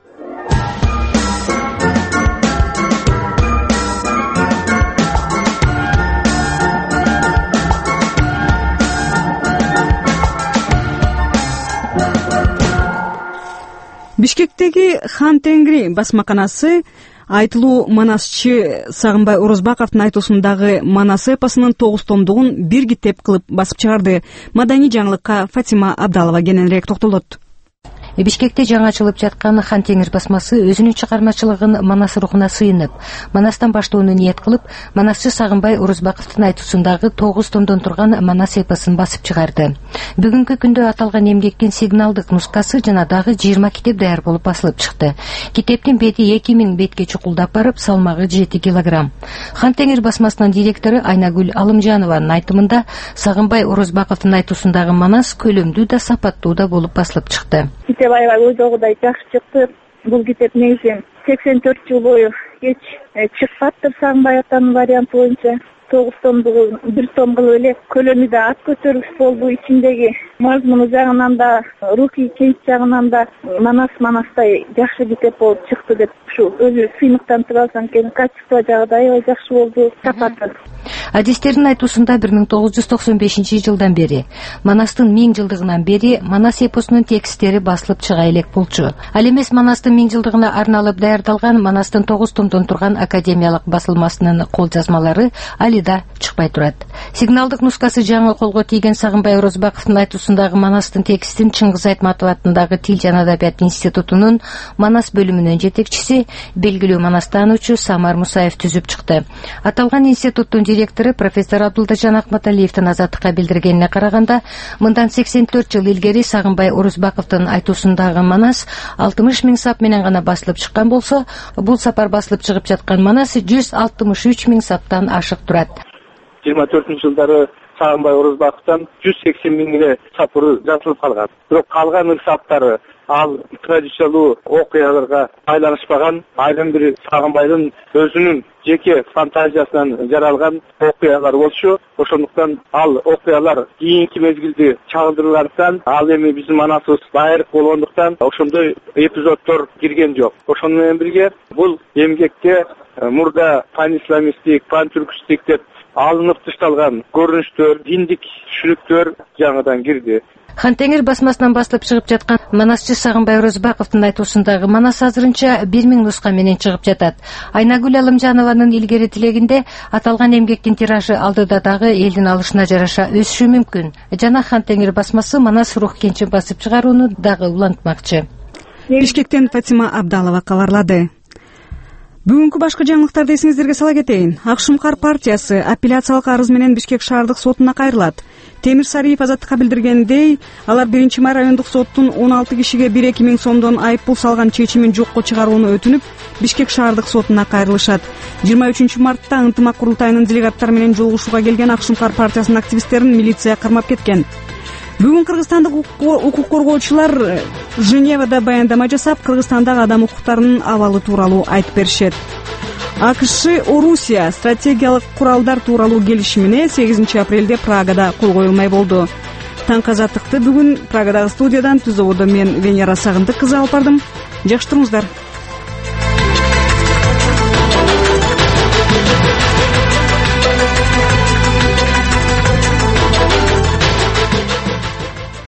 Бишкектеги Хан Тенгри басмаканасы айтылуу манасчы Сагынбай Орозбаковдун айтуусундагы Манас эпосунун 9 томдугун бир китеп кылып басып чыгарды. Маданий жаңылыкка Фатима Абдалова кененирээк токтолот. Бишкекте жаңа ачылып жаткан Хан Теңир басмасы өзүнүн чыгармачылыгын Манас рухуна сыйынып, Манастан баштоону ниет кылып, Манасчы Сагынбай Орозбаковдун айтуусундагы 9 томдон турган Манас эпосун басып чыгарды. Бүгүнкү күндө аталган эмгектин сигналдык нускасы жана дагы 20 китеп даяр болуп басылып чыкты. Китептин бети 2000 бетке чукулдап барып, салмагы 7 килограмм. Хан Теңир басмасынын директору Айнагүл Алымжанованын айтымында Сагынбай Орозбаковдун айтуусундагы Манас көлөмдүү да сапаттуу да болуп басылып чыкты. Китеп аябай ойдогудай жакшы чыкты. Бул китеп негизи 84 жыл бою эч чыкпаптыр Сагынбай атанын варианты боюнча. 9 томдугу бир том кылып эле көлөмү да ат көтөрүлүш болду. Ичиндеги мазмуну жагынан да, рухий кейп жагынан да Манастай жакшы китеп болуп чыкты деп ушу өзү сыймыктантып алсам экен. Качество жагы да аябай жакшы болду, сапаты. Адистердин айтуусунда 1995-жылдан бери, Манастын 1000 жылдыгынан бери Манас эпосунун текстери басылып чыга элек болчу. Ал эмес Манастын 1000 жылдыгына арналып даярдалган Манастын 9 томдон турган академиялык басылмасынын кол жазмалары али да чыкпай турат. Сигналдык нускасы жаңы колго тийген Сагынбай Орозбаковдун айтуусундагы Манастын текстин Чыңгыз Айтматов атындагы Тил жана Адабият институтунун Манас бөлүмүнүн жетекчиси, белгилүү манастануучу Самар Мусаев түзүп чыкты. Аталган институттун директору профессор Абдулдажан Акматалиевдин Азаттыкка билдиргенине караганда, мындан 84 жыл илгери Сагынбай Орозбаковдун айтуусундагы Манас 60 000 сап менен гана басылып чыккан болсо, бул сапар басылып чыгып жаткан Манас 163 000 саптан ашык турат. 24-жылдары Сагынбай Орозбаковдон 180 000 эле сапыры жазылып калган. Бирок калган саптары ал традициялуу окуяларга айланышпаган, айрым бир Сагынбайдын өзүнүн жеке фантазиясынан жаралган окуялар болчу. Ошондуктан ал окуялар кийинки мезгилде чагылдырылгандыктан, ал эми биздин Манасыбыз байыркы болгондуктан ошондой эпизоддор кирген жок. Ошону менен бирге бул эмгекте мурда пан-исламисттик, пан-түркистик деп алынып ташталган көрүнүштөр, диндик түшүнүктөр жаңыдан кирди. Хан Теңир басмасынан басылып чыгып жаткан Манасчы Сагынбай Орозбаковдун айтуусундагы Манас азырынча 1000 нуска менен чыгып жатат. Айнагүл Алымжанованын илгери тилегинде аталган эмгектин тиражы алдыда дагы элдин алышына жараша өсүшү мүмкүн. Жана Хан Теңир басмасы Манас рух кенчин басып чыгарууну дагы улантмакчы. Бишкектен Фатима Абдалова кабарлады. Бүгүнкү башкы жаңылыктарды эсиңиздерге сала кетейин. Ак Шумкар партиясы апелляциялык арыз менен Бишкек шаардык сотуна кайрылат. Темир Сариев Азаттыкка билдиргендей, алар 1-май райондук соттун 16 кишиге 1-2 миң сомдон айыппул салган чечимин жокко чыгарууну өтүнүп, Бишкек шаардык сотуна кайрылышат. 23 мартта ынтымак курултайынын делегаттары менен жолугушууга келген Ак Шумкар партиясынын активисттерин милиция кармап кеткен. Бүгүн кыргызстандык укук коргоочулар Женевада баяндама жасап, Кыргызстандагы адам укуктарынын абалы тууралуу айтып беришет. АКШ-Орусия стратегиялык куралдар тууралуу келишимине 8 апрелде Прагада кол коюлмай болду. Таңкы азаттыкты бүгүн Прагадагы студиядан түз ободо мен Венера Сагындык кызы алып бардым. Жакшы туруңуздар.